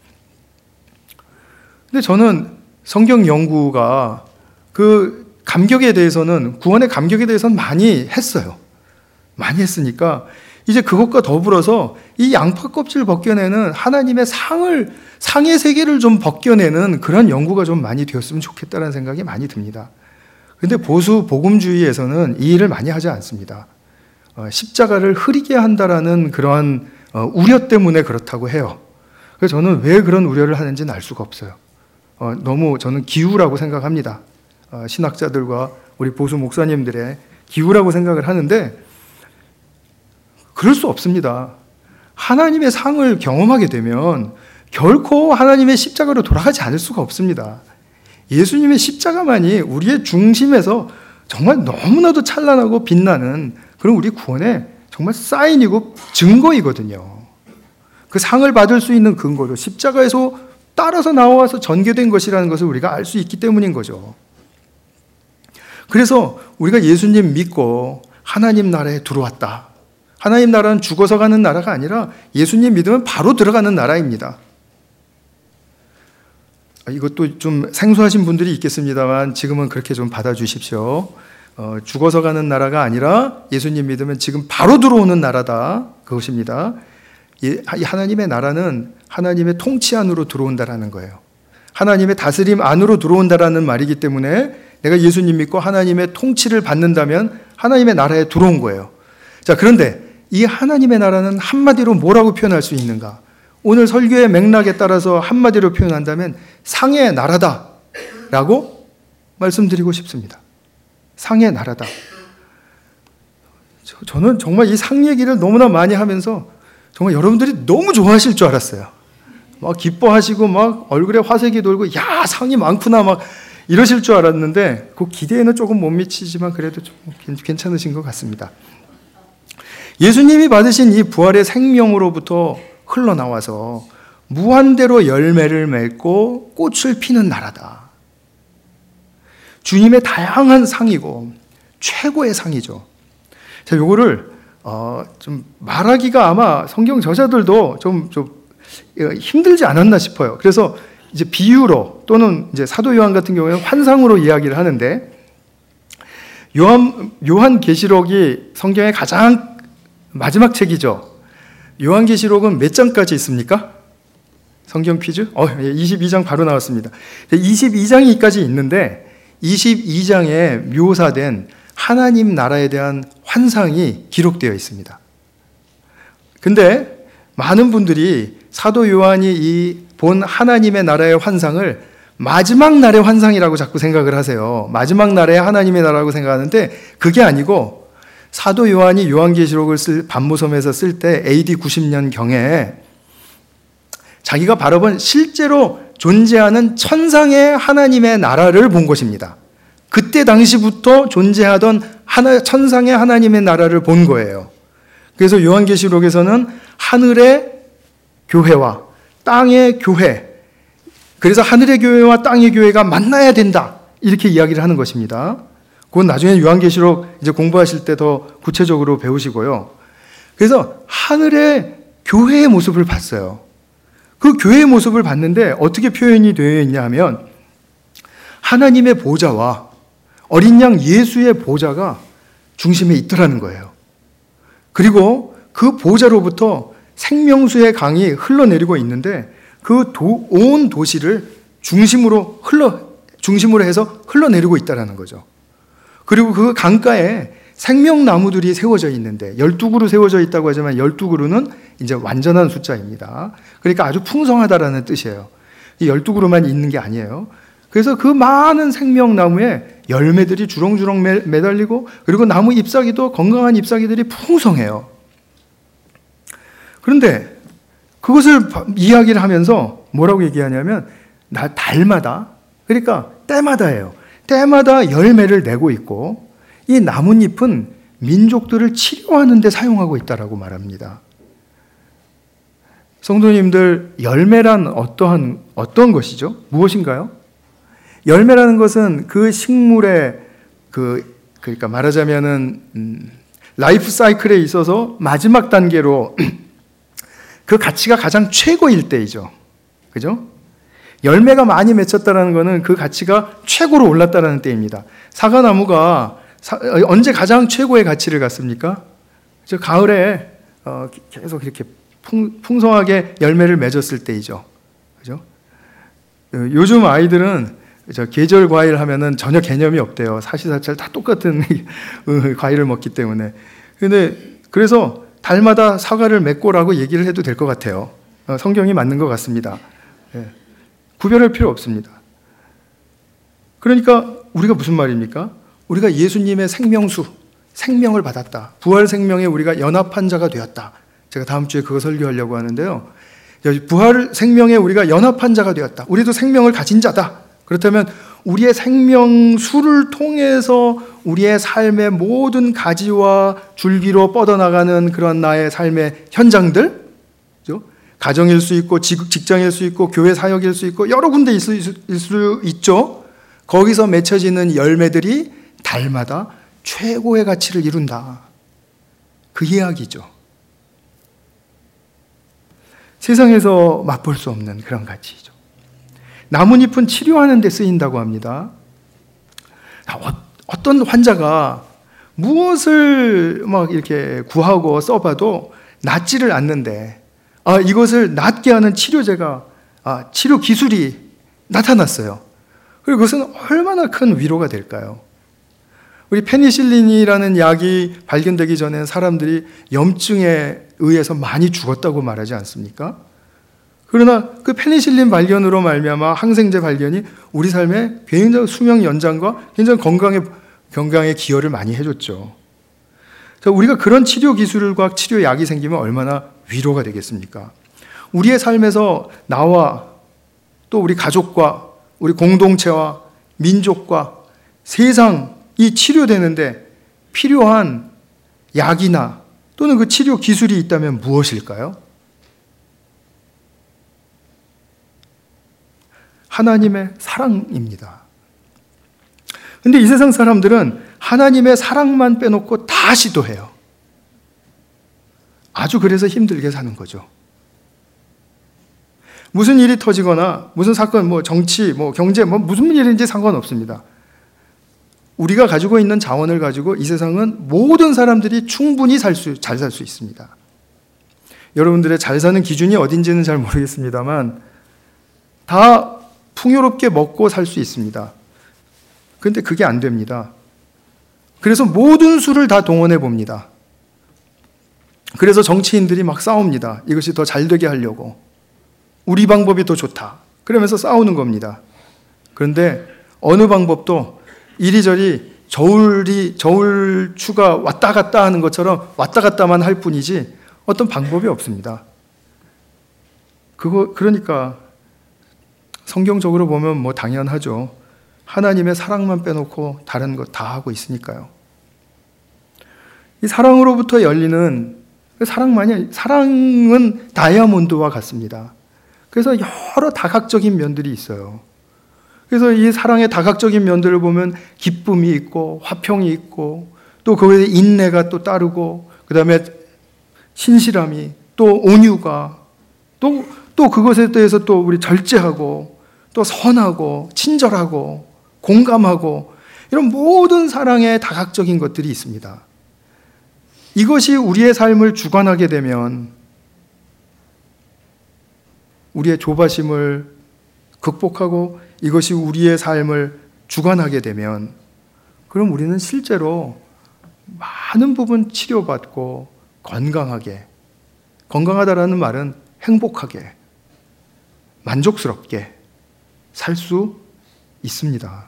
근데 저는 성경 연구가 그 감격에 대해서는, 구원의 감격에 대해서는 많이 했어요. 많이 했으니까 이제 그것과 더불어서 이 양파 껍질 벗겨내는 하나님의 상을, 상의 세계를 좀 벗겨내는 그런 연구가 좀 많이 되었으면 좋겠다는 생각이 많이 듭니다. 근데 보수 복음주의에서는 이 일을 많이 하지 않습니다. 어, 십자가를 흐리게 한다라는 그러한 어, 우려 때문에 그렇다고 해요. 그래서 저는 왜 그런 우려를 하는지는 알 수가 없어요. 어, 너무 저는 기우라고 생각합니다. 어, 신학자들과 우리 보수 목사님들의 기우라고 생각을 하는데 그럴 수 없습니다. 하나님의 상을 경험하게 되면 결코 하나님의 십자가로 돌아가지 않을 수가 없습니다. 예수님의 십자가만이 우리의 중심에서 정말 너무나도 찬란하고 빛나는 그런 우리 구원의 정말 사인이고 증거이거든요. 그 상을 받을 수 있는 근거도 십자가에서 따라서 나와서 전개된 것이라는 것을 우리가 알 수 있기 때문인 거죠. 그래서 우리가 예수님 믿고 하나님 나라에 들어왔다. 하나님 나라는 죽어서 가는 나라가 아니라 예수님 믿으면 바로 들어가는 나라입니다. 이것도 좀 생소하신 분들이 있겠습니다만 지금은 그렇게 좀 받아주십시오. 어, 죽어서 가는 나라가 아니라 예수님 믿으면 지금 바로 들어오는 나라다. 그것입니다. 이 하나님의 나라는 하나님의 통치 안으로 들어온다라는 거예요. 하나님의 다스림 안으로 들어온다라는 말이기 때문에 내가 예수님 믿고 하나님의 통치를 받는다면 하나님의 나라에 들어온 거예요. 자, 그런데 이 하나님의 나라는 한마디로 뭐라고 표현할 수 있는가? 오늘 설교의 맥락에 따라서 한마디로 표현한다면 상의 나라다라고 말씀드리고 싶습니다. 상의 나라다. 저는 정말 이 상 얘기를 너무나 많이 하면서 정말 여러분들이 너무 좋아하실 줄 알았어요. 막 기뻐하시고 막 얼굴에 화색이 돌고 야 상이 많구나 막 이러실 줄 알았는데 그 기대에는 조금 못 미치지만 그래도 좀 괜찮으신 것 같습니다. 예수님이 받으신 이 부활의 생명으로부터 흘러나와서 무한대로 열매를 맺고 꽃을 피는 나라다. 주님의 다양한 상이고 최고의 상이죠. 자, 요거를 어, 좀 말하기가 아마 성경 저자들도 좀, 좀 힘들지 않았나 싶어요. 그래서 이제 비유로 또는 이제 사도 요한 같은 경우에는 환상으로 이야기를 하는데 요한 요한계시록이 성경의 가장 마지막 책이죠. 요한계시록은 몇 장까지 있습니까? 성경 퀴즈? 어, 이십이 장 바로 나왔습니다. 이십이 장이까지 있는데 이십이 장에 묘사된 하나님 나라에 대한 환상이 기록되어 있습니다. 근데 많은 분들이 사도 요한이 이 본 하나님의 나라의 환상을 마지막 날의 환상이라고 자꾸 생각을 하세요. 마지막 날의 하나님의 나라라고 생각하는데 그게 아니고 사도 요한이 요한계시록을 쓸 반모섬에서 쓸 때 에이디 구십 년경에 자기가 바라본 실제로 존재하는 천상의 하나님의 나라를 본 것입니다. 그때 당시부터 존재하던 하나, 천상의 하나님의 나라를 본 거예요. 그래서 요한계시록에서는 하늘의 교회와 땅의 교회, 그래서 하늘의 교회와 땅의 교회가 만나야 된다 이렇게 이야기를 하는 것입니다. 그건 나중에 요한계시록 이제 공부하실 때 더 구체적으로 배우시고요. 그래서 하늘의 교회의 모습을 봤어요. 그 교회의 모습을 봤는데 어떻게 표현이 되어 있냐 하면 하나님의 보좌와 어린 양 예수의 보좌가 중심에 있더라는 거예요. 그리고 그 보좌로부터 생명수의 강이 흘러내리고 있는데 그 온 도시를 중심으로 흘러 중심으로 해서 흘러내리고 있다라는 거죠. 그리고 그 강가에 생명나무들이 세워져 있는데 열두 그루 세워져 있다고 하지만 열두 그루는 이제 완전한 숫자입니다. 그러니까 아주 풍성하다라는 뜻이에요. 이 열두 그루만 있는 게 아니에요. 그래서 그 많은 생명나무에 열매들이 주렁주렁 매달리고 그리고 나무 잎사귀도 건강한 잎사귀들이 풍성해요. 그런데 그것을 이야기를 하면서 뭐라고 얘기하냐면 날 달마다, 그러니까 때마다예요. 때마다 열매를 내고 있고 이 나뭇잎은 민족들을 치료하는 데 사용하고 있다라고 말합니다. 성도님들, 열매란 어떠한 어떤 것이죠? 무엇인가요? 열매라는 것은 그 식물의 그 그러니까 말하자면은 음, 라이프 사이클에 있어서 마지막 단계로 그 가치가 가장 최고일 때이죠. 그죠? 열매가 많이 맺혔다는 것은 그 가치가 최고로 올랐다는 때입니다. 사과나무가 사, 언제 가장 최고의 가치를 갖습니까? 저 가을에 어, 계속 이렇게 풍, 풍성하게 열매를 맺었을 때이죠. 그죠? 요즘 아이들은 저 계절 과일 하면은 전혀 개념이 없대요. 사시사철 다 똑같은 과일을 먹기 때문에. 근데 그래서 달마다 사과를 맺고라고 얘기를 해도 될 것 같아요. 성경이 맞는 것 같습니다. 예. 구별할 필요 없습니다. 그러니까 우리가 무슨 말입니까? 우리가 예수님의 생명수, 생명을 받았다. 부활 생명에 우리가 연합한 자가 되었다. 제가 다음 주에 그거 설교하려고 하는데요. 부활 생명에 우리가 연합한 자가 되었다. 우리도 생명을 가진 자다. 그렇다면 우리의 생명수를 통해서 우리의 삶의 모든 가지와 줄기로 뻗어나가는 그런 나의 삶의 현장들, 그렇죠? 가정일 수 있고 직장일 수 있고 교회 사역일 수 있고 여러 군데 있을 수 있죠. 거기서 맺혀지는 열매들이 달마다 최고의 가치를 이룬다. 그 이야기죠. 세상에서 맛볼 수 없는 그런 가치죠. 나뭇잎은 치료하는 데 쓰인다고 합니다. 어떤 환자가 무엇을 막 이렇게 구하고 써봐도 낫지를 않는데, 아, 이것을 낫게 하는 치료제가, 아, 치료 기술이 나타났어요. 그리고 그것은 얼마나 큰 위로가 될까요? 우리 페니실린이라는 약이 발견되기 전에 사람들이 염증에 의해서 많이 죽었다고 말하지 않습니까? 그러나 그 페니실린 발견으로 말미암아 항생제 발견이 우리 삶에 굉장히 수명 연장과 굉장히 건강에, 건강에 기여를 많이 해줬죠. 자, 우리가 그런 치료 기술과 치료 약이 생기면 얼마나 위로가 되겠습니까? 우리의 삶에서 나와 또 우리 가족과 우리 공동체와 민족과 세상이 치료되는데 필요한 약이나 또는 그 치료 기술이 있다면 무엇일까요? 하나님의 사랑입니다. 근데 이 세상 사람들은 하나님의 사랑만 빼놓고 다 시도해요. 아주 그래서 힘들게 사는 거죠. 무슨 일이 터지거나 무슨 사건, 뭐 정치, 뭐 경제, 뭐 무슨 일인지 상관없습니다. 우리가 가지고 있는 자원을 가지고 이 세상은 모든 사람들이 충분히 살 수, 잘 살 수 있습니다. 여러분들의 잘 사는 기준이 어딘지는 잘 모르겠습니다만 다 풍요롭게 먹고 살 수 있습니다. 그런데 그게 안 됩니다. 그래서 모든 수를 다 동원해 봅니다. 그래서 정치인들이 막 싸웁니다. 이것이 더 잘 되게 하려고. 우리 방법이 더 좋다. 그러면서 싸우는 겁니다. 그런데 어느 방법도 이리저리 저울이, 저울추가 왔다 갔다 하는 것처럼 왔다 갔다만 할 뿐이지 어떤 방법이 없습니다. 그거, 그러니까 성경적으로 보면 뭐 당연하죠. 하나님의 사랑만 빼놓고 다른 것 다 하고 있으니까요. 이 사랑으로부터 열리는 사랑만이, 사랑은 다이아몬드와 같습니다. 그래서 여러 다각적인 면들이 있어요. 그래서 이 사랑의 다각적인 면들을 보면 기쁨이 있고 화평이 있고 또 거기에 인내가 또 따르고 그 다음에 신실함이 또 온유가 또, 또 그것에 대해서 또 우리 절제하고 또 선하고 친절하고 공감하고 이런 모든 사랑의 다각적인 것들이 있습니다. 이것이 우리의 삶을 주관하게 되면 우리의 조바심을 극복하고 이것이 우리의 삶을 주관하게 되면 그럼 우리는 실제로 많은 부분 치료받고 건강하게, 건강하다라는 말은 행복하게, 만족스럽게 살 수 있습니다.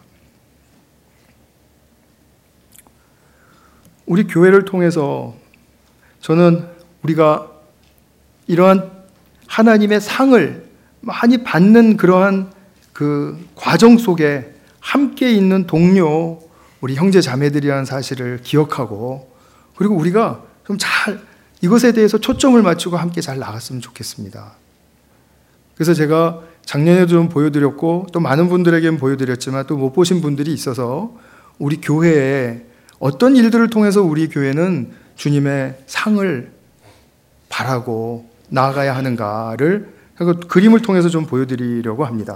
우리 교회를 통해서 저는 우리가 이러한 하나님의 상을 많이 받는 그러한 그 그 과정 속에 함께 있는 동료, 우리 형제 자매들이라는 사실을 기억하고, 그리고 우리가 좀 잘 이것에 대해서 초점을 맞추고 함께 잘 나갔으면 좋겠습니다. 그래서 제가 작년에도 좀 보여드렸고 또 많은 분들에게는 보여드렸지만 또 못 보신 분들이 있어서 우리 교회에 어떤 일들을 통해서 우리 교회는 주님의 상을 바라고 나아가야 하는가를 그림을 통해서 좀 보여드리려고 합니다.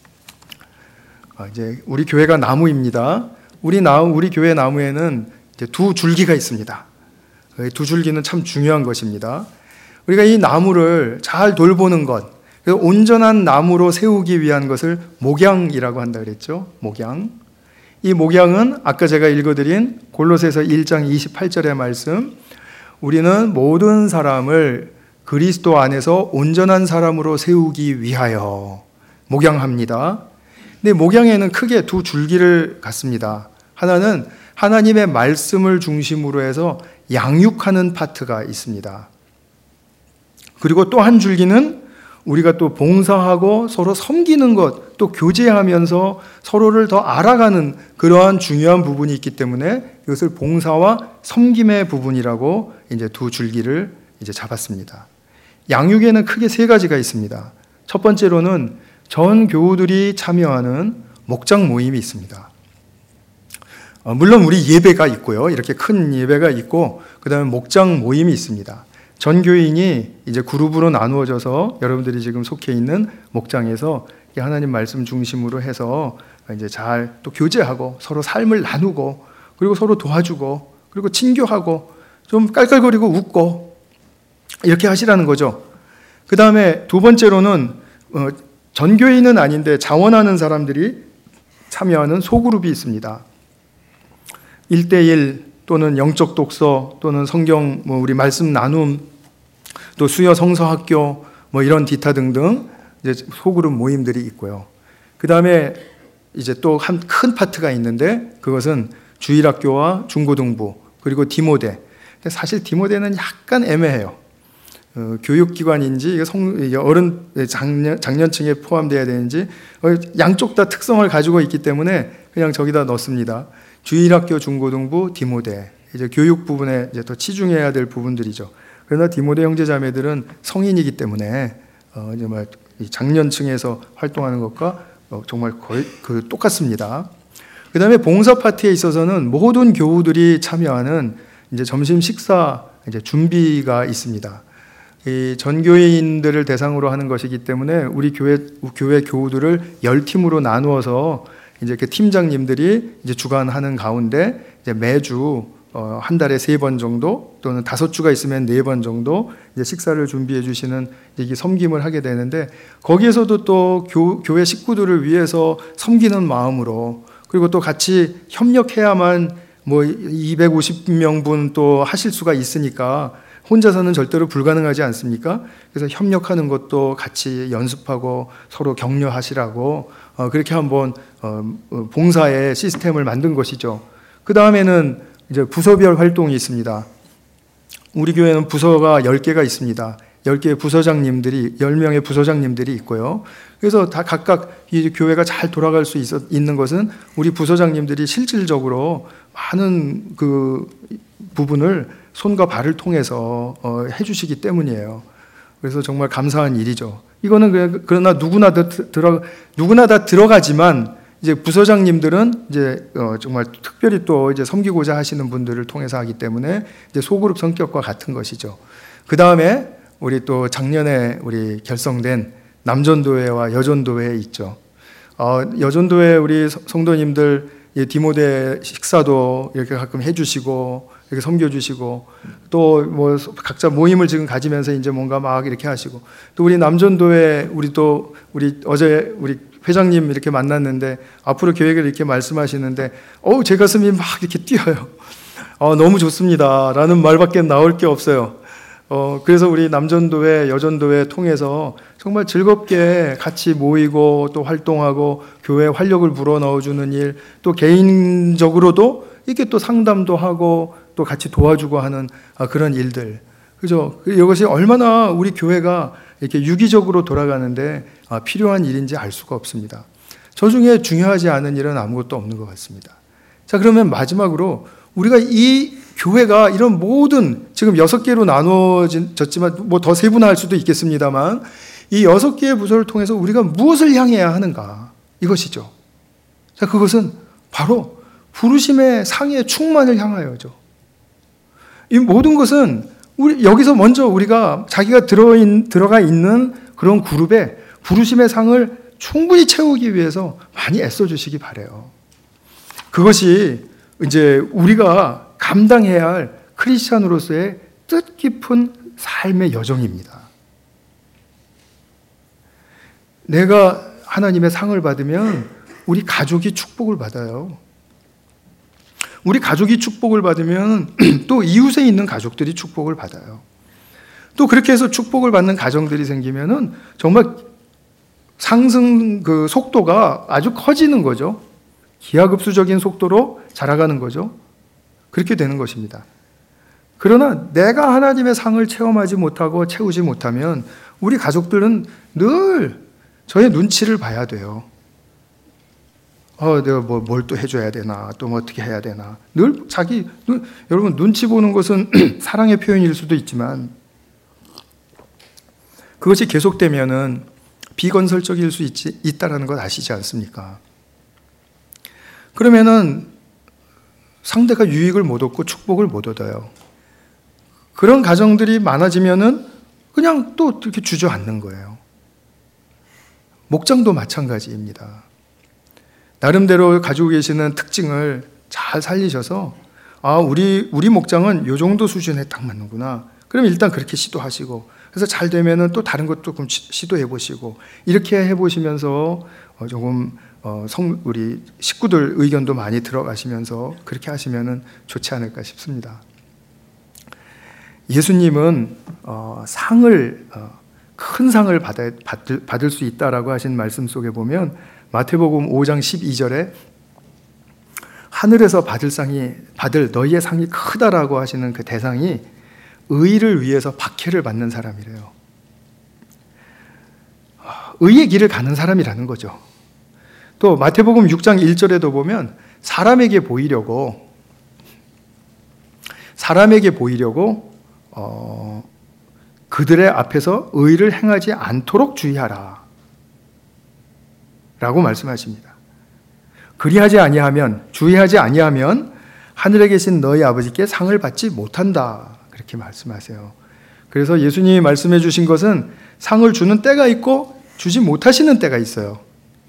이제 우리 교회가 나무입니다. 우리 나무, 우리 교회 나무에는 이제 두 줄기가 있습니다. 두 줄기는 참 중요한 것입니다. 우리가 이 나무를 잘 돌보는 것, 온전한 나무로 세우기 위한 것을 목양이라고 한다 그랬죠. 목양. 이 목양은 아까 제가 읽어드린 골로새서 일 장 이십팔 절의 말씀, 우리는 모든 사람을 그리스도 안에서 온전한 사람으로 세우기 위하여 목양합니다. 근데 목양에는 크게 두 줄기를 갖습니다. 하나는 하나님의 말씀을 중심으로 해서 양육하는 파트가 있습니다. 그리고 또 한 줄기는 우리가 또 봉사하고 서로 섬기는 것, 또 교제하면서 서로를 더 알아가는 그러한 중요한 부분이 있기 때문에 이것을 봉사와 섬김의 부분이라고 이제 두 줄기를 이제 잡았습니다. 양육에는 크게 세 가지가 있습니다. 첫 번째로는 전 교우들이 참여하는 목장 모임이 있습니다. 물론 우리 예배가 있고요. 이렇게 큰 예배가 있고, 그 다음에 목장 모임이 있습니다. 전 교인이 이제 그룹으로 나누어져서 여러분들이 지금 속해 있는 목장에서 하나님 말씀 중심으로 해서 이제 잘 또 교제하고 서로 삶을 나누고, 그리고 서로 도와주고, 그리고 친교하고, 좀 깔깔거리고 웃고, 이렇게 하시라는 거죠. 그 다음에 두 번째로는 전 교인은 아닌데 자원하는 사람들이 참여하는 소그룹이 있습니다. 일 대일 또는 영적 독서 또는 성경 뭐 우리 말씀 나눔, 또 수요 성서학교 뭐 이런 기타 등등 이제 소그룹 모임들이 있고요. 그 다음에 이제 또 한 큰 파트가 있는데 그것은 주일학교와 중고등부 그리고 디모데. 사실 디모데는 약간 애매해요. 어, 교육기관인지 이게 성, 어른 장년, 장년층에 포함되어야 되는지 양쪽 다 특성을 가지고 있기 때문에 그냥 저기다 넣습니다. 주일학교, 중고등부, 디모데. 이제 교육 부분에 이제 더 치중해야 될 부분들이죠. 그러나 디모데 형제자매들은 성인이기 때문에 어, 정말 장년층에서 활동하는 것과 어, 정말 거의 그 똑같습니다. 그 다음에 봉사 파티에 있어서는 모든 교우들이 참여하는 이제 점심 식사 이제 준비가 있습니다. 이 전교인들을 대상으로 하는 것이기 때문에 우리 교회 교회 교우들을 열 팀으로 나누어서 이제 그 팀장님들이 이제 주관하는 가운데 이제 매주 어, 한 달에 세 번 정도 또는 다섯 주가 있으면 네 번 정도 이제 식사를 준비해 주시는 이게 섬김을 하게 되는데 거기에서도 또 교, 교회 식구들을 위해서 섬기는 마음으로 그리고 또 같이 협력해야만 뭐 이백오십 명분 또 하실 수가 있으니까 혼자서는 절대로 불가능하지 않습니까? 그래서 협력하는 것도 같이 연습하고 서로 격려하시라고 어, 그렇게 한번 어, 봉사의 시스템을 만든 것이죠. 그 다음에는 이제 부서별 활동이 있습니다. 우리 교회는 부서가 열 개가 있습니다. 열 개의 부서장님들이, 열 명의 부서장님들이 있고요. 그래서 다 각각 이 교회가 잘 돌아갈 수 있어, 있는 것은 우리 부서장님들이 실질적으로 많은 그 부분을 손과 발을 통해서 어, 해주시기 때문이에요. 그래서 정말 감사한 일이죠. 이거는 그러나 누구나 다 들어, 누구나 다 들어가지만 이제 부서장님들은 이제 어 정말 특별히 또 이제 섬기고자 하시는 분들을 통해서 하기 때문에 이제 소그룹 성격과 같은 것이죠. 그 다음에 우리 또 작년에 우리 결성된 남전도회와 여전도회 있죠. 어 여전도회 우리 성도님들 디모데 식사도 이렇게 가끔 해주시고 이렇게 섬겨주시고 또 뭐 각자 모임을 지금 가지면서 이제 뭔가 막 이렇게 하시고 또 우리 남전도회 우리 또 우리 어제 우리 회장님 이렇게 만났는데 앞으로 계획을 이렇게 말씀하시는데 어우 제 가슴이 막 이렇게 뛰어요. 어, 너무 좋습니다 라는 말밖에 나올 게 없어요. 어, 그래서 우리 남전도회 여전도회 통해서 정말 즐겁게 같이 모이고 또 활동하고 교회 활력을 불어넣어주는 일, 또 개인적으로도 이렇게 또 상담도 하고 또 같이 도와주고 하는 그런 일들, 그죠? 이것이 얼마나 우리 교회가 이렇게 유기적으로 돌아가는데 필요한 일인지 알 수가 없습니다. 저 중에 중요하지 않은 일은 아무것도 없는 것 같습니다. 자, 그러면 마지막으로 우리가 이 교회가 이런 모든 지금 여섯 개로 나누어졌지만 뭐 더 세분화할 수도 있겠습니다만 이 여섯 개의 부서를 통해서 우리가 무엇을 향해야 하는가 이것이죠. 자, 그것은 바로 부르심의 상의 충만을 향하여죠. 이 모든 것은 우리 여기서 먼저 우리가 자기가 들어인, 들어가 있는 그런 그룹에 부르심의 상을 충분히 채우기 위해서 많이 애써주시기 바라요. 그것이 이제 우리가 감당해야 할 크리스찬으로서의 뜻깊은 삶의 여정입니다. 내가 하나님의 상을 받으면 우리 가족이 축복을 받아요. 우리 가족이 축복을 받으면 또 이웃에 있는 가족들이 축복을 받아요. 또 그렇게 해서 축복을 받는 가정들이 생기면은 정말 상승 그 속도가 아주 커지는 거죠. 기하급수적인 속도로 자라가는 거죠. 그렇게 되는 것입니다. 그러나 내가 하나님의 상을 체험하지 못하고 채우지 못하면 우리 가족들은 늘 저의 눈치를 봐야 돼요. 어, 내가 뭐, 뭘 또 해줘야 되나, 또 뭐 어떻게 해야 되나. 늘 자기, 눈, 여러분, 눈치 보는 것은 사랑의 표현일 수도 있지만 그것이 계속되면은 비건설적일 수 있지, 있다라는 것 아시지 않습니까? 그러면은 상대가 유익을 못 얻고 축복을 못 얻어요. 그런 가정들이 많아지면은 그냥 또 이렇게 주저앉는 거예요. 목장도 마찬가지입니다. 나름대로 가지고 계시는 특징을 잘 살리셔서 아, 우리 우리 목장은 요 정도 수준에 딱 맞는구나. 그럼 일단 그렇게 시도하시고 그래서 잘 되면은 또 다른 것도 좀 시도해 보시고 이렇게 해 보시면서 어 조금 어 성 우리 식구들 의견도 많이 들어가시면서 그렇게 하시면은 좋지 않을까 싶습니다. 예수님은 어 상을 어 큰 상을 받아, 받을, 받을 수 있다라고 하신 말씀 속에 보면 마태복음 오 장 십이 절에 하늘에서 받을 상이 받을 너희의 상이 크다라고 하시는 그 대상이 의를 위해서 박해를 받는 사람이래요. 의의 길을 가는 사람이라는 거죠. 또 마태복음 육 장 일 절에도 보면 사람에게 보이려고 사람에게 보이려고 어, 그들의 앞에서 의를 행하지 않도록 주의하라 라고 말씀하십니다. 그리하지 아니하면 주의하지 아니하면 하늘에 계신 너희 아버지께 상을 받지 못한다 그렇게 말씀하세요. 그래서 예수님이 말씀해 주신 것은 상을 주는 때가 있고 주지 못하시는 때가 있어요.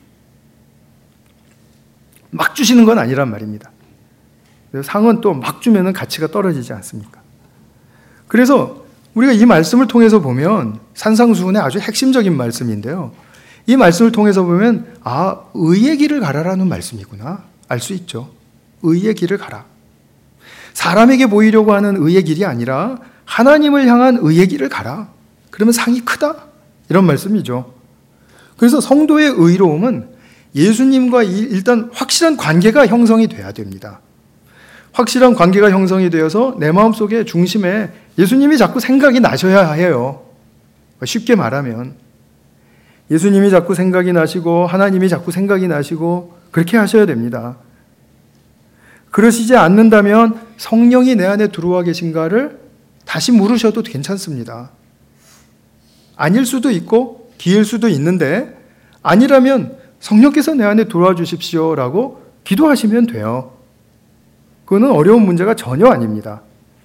막 주시는 건 아니란 말입니다. 상은 또 막 주면은 가치가 떨어지지 않습니까? 그래서 우리가 이 말씀을 통해서 보면 산상수훈의 아주 핵심적인 말씀인데요. 이 말씀을 통해서 보면 아, 의의 길을 가라라는 말씀이구나 알 수 있죠. 의의 길을 가라. 사람에게 보이려고 하는 의의 길이 아니라 하나님을 향한 의의 길을 가라. 그러면 상이 크다 이런 말씀이죠. 그래서 성도의 의로움은 예수님과 일단 확실한 관계가 형성이 돼야 됩니다. 확실한 관계가 형성이 되어서 내 마음속에 중심에 예수님이 자꾸 생각이 나셔야 해요. 쉽게 말하면 예수님이 자꾸 생각이 나시고 하나님이 자꾸 생각이 나시고 그렇게 하셔야 됩니다. 그러시지 않는다면 성령이 내 안에 들어와 계신가를 다시 물으셔도 괜찮습니다. 아닐 수도 있고 기일 수도 있는데 아니라면 성령께서 내 안에 들어와 주십시오라고 기도하시면 돼요. 그거는 어려운 문제가 전혀 아닙니다.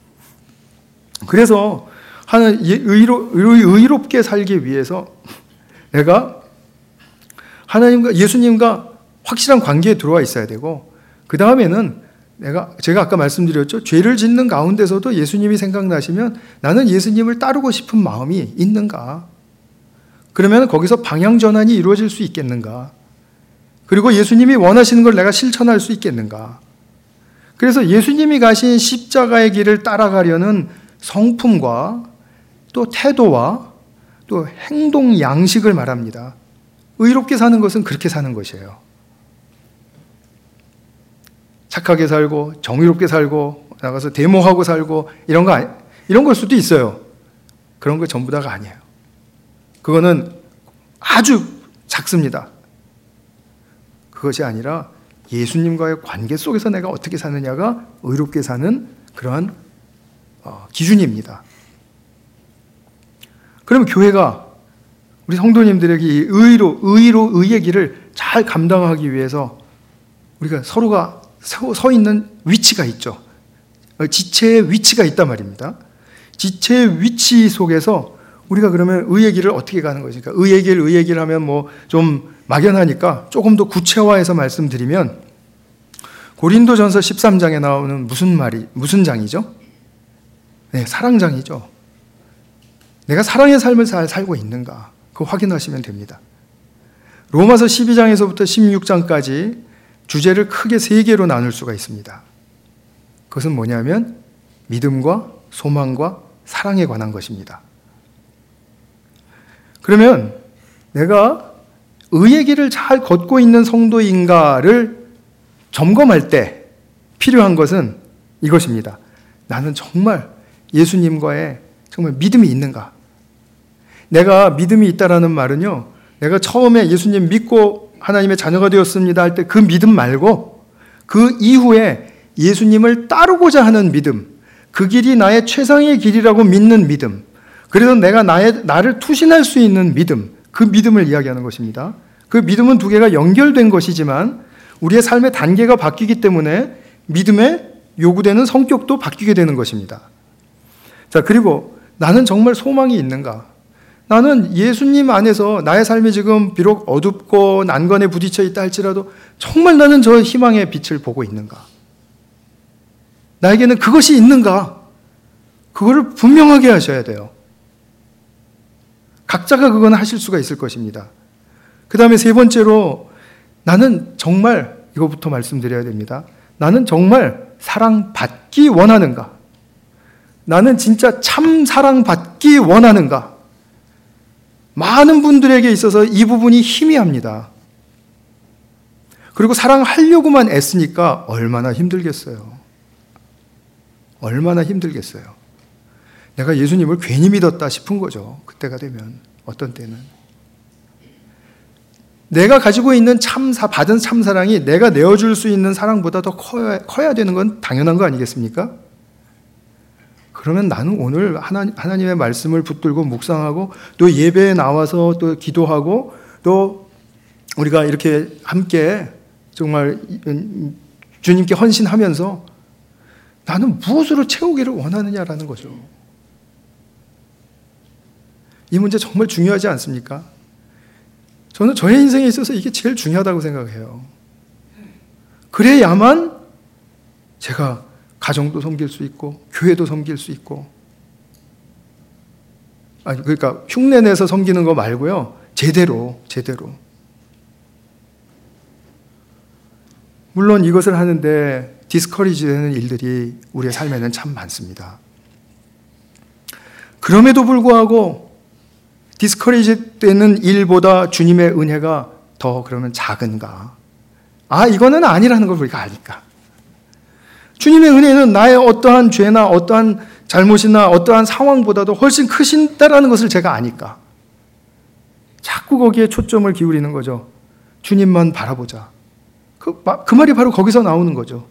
그래서 하나 의로, 의롭게 살기 위해서 내가 하나님과 예수님과 확실한 관계에 들어와 있어야 되고 그 다음에는 내가 제가 아까 말씀드렸죠. 죄를 짓는 가운데서도 예수님이 생각나시면 나는 예수님을 따르고 싶은 마음이 있는가? 그러면 거기서 방향 전환이 이루어질 수 있겠는가? 그리고 예수님이 원하시는 걸 내가 실천할 수 있겠는가? 그래서 예수님이 가신 십자가의 길을 따라가려는 성품과 또 태도와 또 행동 양식을 말합니다. 의롭게 사는 것은 그렇게 사는 것이에요. 착하게 살고 정의롭게 살고 나가서 데모하고 살고 이런 거 아니, 이런 걸 수도 있어요. 그런 거 전부 다가 아니에요. 그거는 아주 작습니다. 그것이 아니라 예수님과의 관계 속에서 내가 어떻게 사느냐가 의롭게 사는 그러한 기준입니다. 그러면 교회가 우리 성도님들에게 이 의로, 의로, 의의 길을 잘 감당하기 위해서 우리가 서로가 서, 서 있는 위치가 있죠. 지체의 위치가 있단 말입니다. 지체의 위치 속에서 우리가 그러면 의의 길을 어떻게 가는 것입니까? 의의 길, 의의 길 하면 뭐 좀 막연하니까 조금 더 구체화해서 말씀드리면 고린도전서 십삼 장에 나오는 무슨 말이, 무슨 장이죠? 네, 사랑장이죠. 내가 사랑의 삶을 잘 살고 있는가? 그거 확인하시면 됩니다. 로마서 십이 장에서부터 십육 장까지 주제를 크게 세 개로 나눌 수가 있습니다. 그것은 뭐냐면 믿음과 소망과 사랑에 관한 것입니다. 그러면 내가 의의 길을 잘 걷고 있는 성도인가를 점검할 때 필요한 것은 이것입니다. 나는 정말 예수님과의 정말 믿음이 있는가? 내가 믿음이 있다라는 말은요, 내가 처음에 예수님 믿고 하나님의 자녀가 되었습니다 할 때 그 믿음 말고 그 이후에 예수님을 따르고자 하는 믿음, 그 길이 나의 최상의 길이라고 믿는 믿음, 그래서 내가 나의, 나를 투신할 수 있는 믿음, 그 믿음을 이야기하는 것입니다. 그 믿음은 두 개가 연결된 것이지만 우리의 삶의 단계가 바뀌기 때문에 믿음에 요구되는 성격도 바뀌게 되는 것입니다. 자, 그리고 나는 정말 소망이 있는가? 나는 예수님 안에서 나의 삶이 지금 비록 어둡고 난관에 부딪혀 있다 할지라도 정말 나는 저 희망의 빛을 보고 있는가? 나에게는 그것이 있는가? 그거를 분명하게 하셔야 돼요. 각자가 그건 하실 수가 있을 것입니다. 그 다음에 세 번째로 나는 정말 이거부터 말씀드려야 됩니다. 나는 정말 사랑받기 원하는가? 나는 진짜 참 사랑받기 원하는가? 많은 분들에게 있어서 이 부분이 희미합니다. 그리고 사랑하려고만 애쓰니까 얼마나 힘들겠어요. 얼마나 힘들겠어요. 내가 예수님을 괜히 믿었다 싶은 거죠. 그때가 되면, 어떤 때는. 내가 가지고 있는 참사, 받은 참사랑이 내가 내어줄 수 있는 사랑보다 더 커야, 커야 되는 건 당연한 거 아니겠습니까? 그러면 나는 오늘 하나, 하나님의 말씀을 붙들고 묵상하고 또 예배에 나와서 또 기도하고 또 우리가 이렇게 함께 정말 주님께 헌신하면서 나는 무엇으로 채우기를 원하느냐라는 거죠. 이 문제 정말 중요하지 않습니까? 저는 저의 인생에 있어서 이게 제일 중요하다고 생각해요. 그래야만 제가 가정도 섬길 수 있고 교회도 섬길 수 있고, 아니 그러니까 흉내내서 섬기는 거 말고요, 제대로 제대로. 물론 이것을 하는데 디스커리지 되는 일들이 우리의 삶에는 참 많습니다. 그럼에도 불구하고 디스커리지 되는 일보다 주님의 은혜가 더 그러면 작은가? 아, 이거는 아니라는 걸 우리가 아니까. 주님의 은혜는 나의 어떠한 죄나 어떠한 잘못이나 어떠한 상황보다도 훨씬 크신다라는 것을 제가 아니까 자꾸 거기에 초점을 기울이는 거죠. 주님만 바라보자. 그, 그 말이 바로 거기서 나오는 거죠.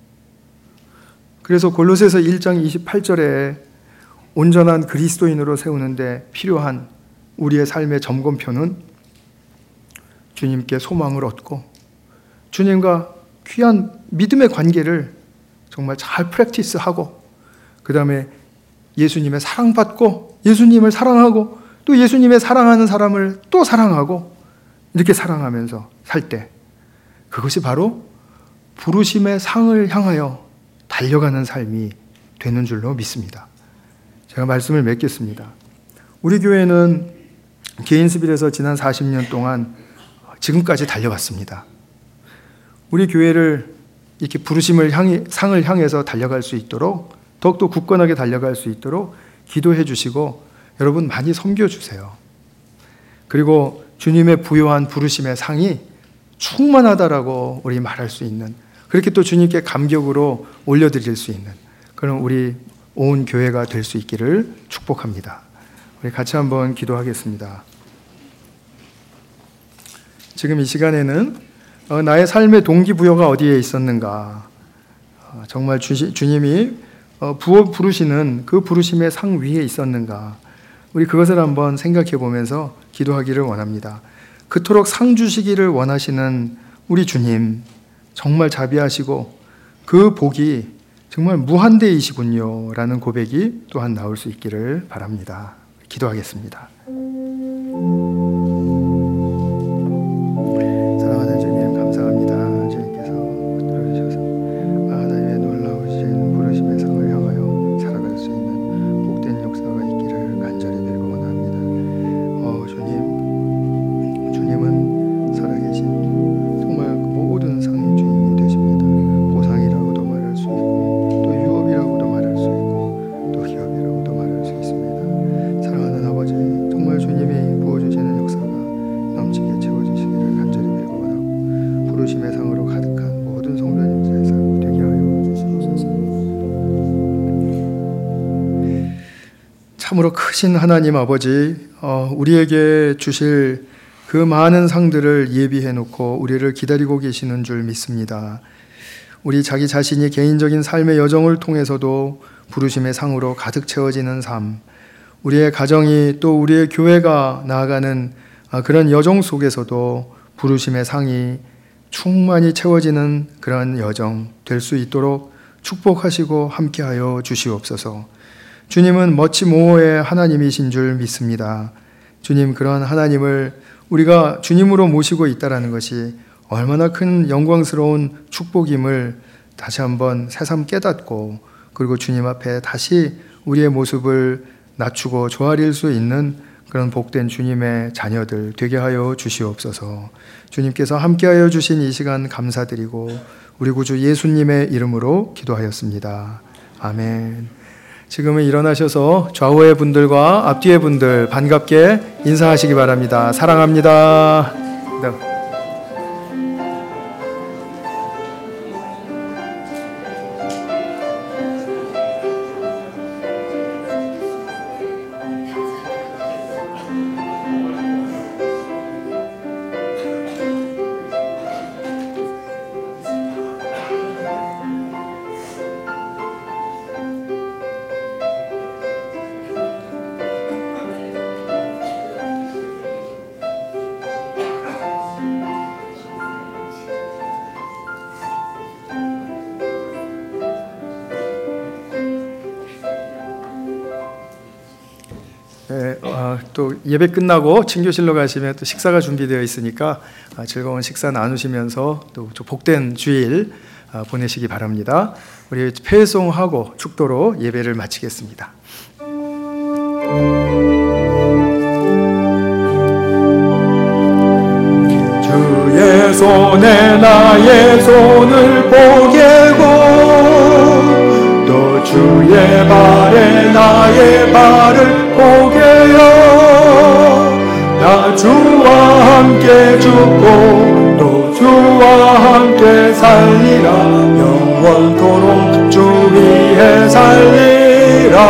그래서 골로새서 일 장 이십팔 절에 온전한 그리스도인으로 세우는데 필요한 우리의 삶의 점검표는 주님께 소망을 얻고 주님과 귀한 믿음의 관계를 정말 잘 프랙티스하고, 그 다음에 예수님의 사랑받고 예수님을 사랑하고 또 예수님의 사랑하는 사람을 또 사랑하고 이렇게 사랑하면서 살 때, 그것이 바로 부르심의 상을 향하여 달려가는 삶이 되는 줄로 믿습니다. 제가 말씀을 맺겠습니다. 우리 교회는 개인스빌에서 지난 사십 년 동안 지금까지 달려왔습니다. 우리 교회를 이렇게 부르심을 향해, 상을 향해서 달려갈 수 있도록, 더욱더 굳건하게 달려갈 수 있도록 기도해 주시고 여러분 많이 섬겨주세요. 그리고 주님의 부요한 부르심의 상이 충만하다라고 우리 말할 수 있는, 그렇게 또 주님께 감격으로 올려드릴 수 있는 그런 우리 온 교회가 될 수 있기를 축복합니다. 우리 같이 한번 기도하겠습니다. 지금 이 시간에는 어, 나의 삶의 동기부여가 어디에 있었는가? 어, 정말 주, 주님이 어, 부어 부르시는 그 부르심의 상 위에 있었는가? 우리 그것을 한번 생각해 보면서 기도하기를 원합니다. 그토록 상 주시기를 원하시는 우리 주님, 정말 자비하시고 그 복이 정말 무한대이시군요 라는 고백이 또한 나올 수 있기를 바랍니다. 기도하겠습니다. 사랑하는 주님, 감사합니다. 주님께서 들어주셔서 하나님의 놀라우신 부르심의 상을 향하여 살아갈 수 있는 복된 역사가 있기를 간절히 빌고 원합니다. 어, 주님, 주님은 살아계신 정말 모든 상의 주인이 되십니다. 보상이라고도 말할 수 있고 또 유업이라고도 말할 수 있고 또 기업이라고도 말할 수 있습니다. 사랑하는 아버지, 정말 주님이 부어주시는 역사가 넘치게 채워주시기를 간절히 빌고 원하고 부르심의 상으로 가득한 모든 성도님들의 삶 되게 하여 주시옵소서. 참으로 크신 하나님 아버지, 어, 우리에게 주실 그 많은 상들을 예비해 놓고 우리를 기다리고 계시는 줄 믿습니다. 우리 자기 자신이 개인적인 삶의 여정을 통해서도 부르심의 상으로 가득 채워지는 삶, 우리의 가정이 또 우리의 교회가 나아가는 그런 여정 속에서도 부르심의 상이 충만히 채워지는 그런 여정 될 수 있도록 축복하시고 함께하여 주시옵소서. 주님은 멋지 모호의 하나님이신 줄 믿습니다. 주님, 그런 하나님을 우리가 주님으로 모시고 있다는 것이 얼마나 큰 영광스러운 축복임을 다시 한번 새삼 깨닫고, 그리고 주님 앞에 다시 우리의 모습을 낮추고 조아릴 수 있는 그런 복된 주님의 자녀들 되게 하여 주시옵소서. 주님께서 함께하여 주신 이 시간 감사드리고 우리 구주 예수님의 이름으로 기도하였습니다. 아멘. 지금은 일어나셔서 좌우의 분들과 앞뒤의 분들 반갑게 인사하시기 바랍니다. 사랑합니다. 네. 네, 어, 또 예배 끝나고 친교실로 가시면 또 식사가 준비되어 있으니까 어, 즐거운 식사 나누시면서 또 복된 주일 어, 보내시기 바랍니다. 우리 페송하고 축도로 예배를 마치겠습니다. 주의 손에 나의 손을 보게고 또 주의 발에 나의 발을 보게요. 나 주와 함께 죽고 또 주와 함께 살리라. 영원토록 주 위에 살리라.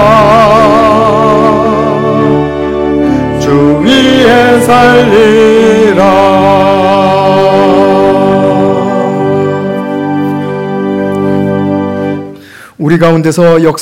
주 위에 살리라. 우리 가운데서 역사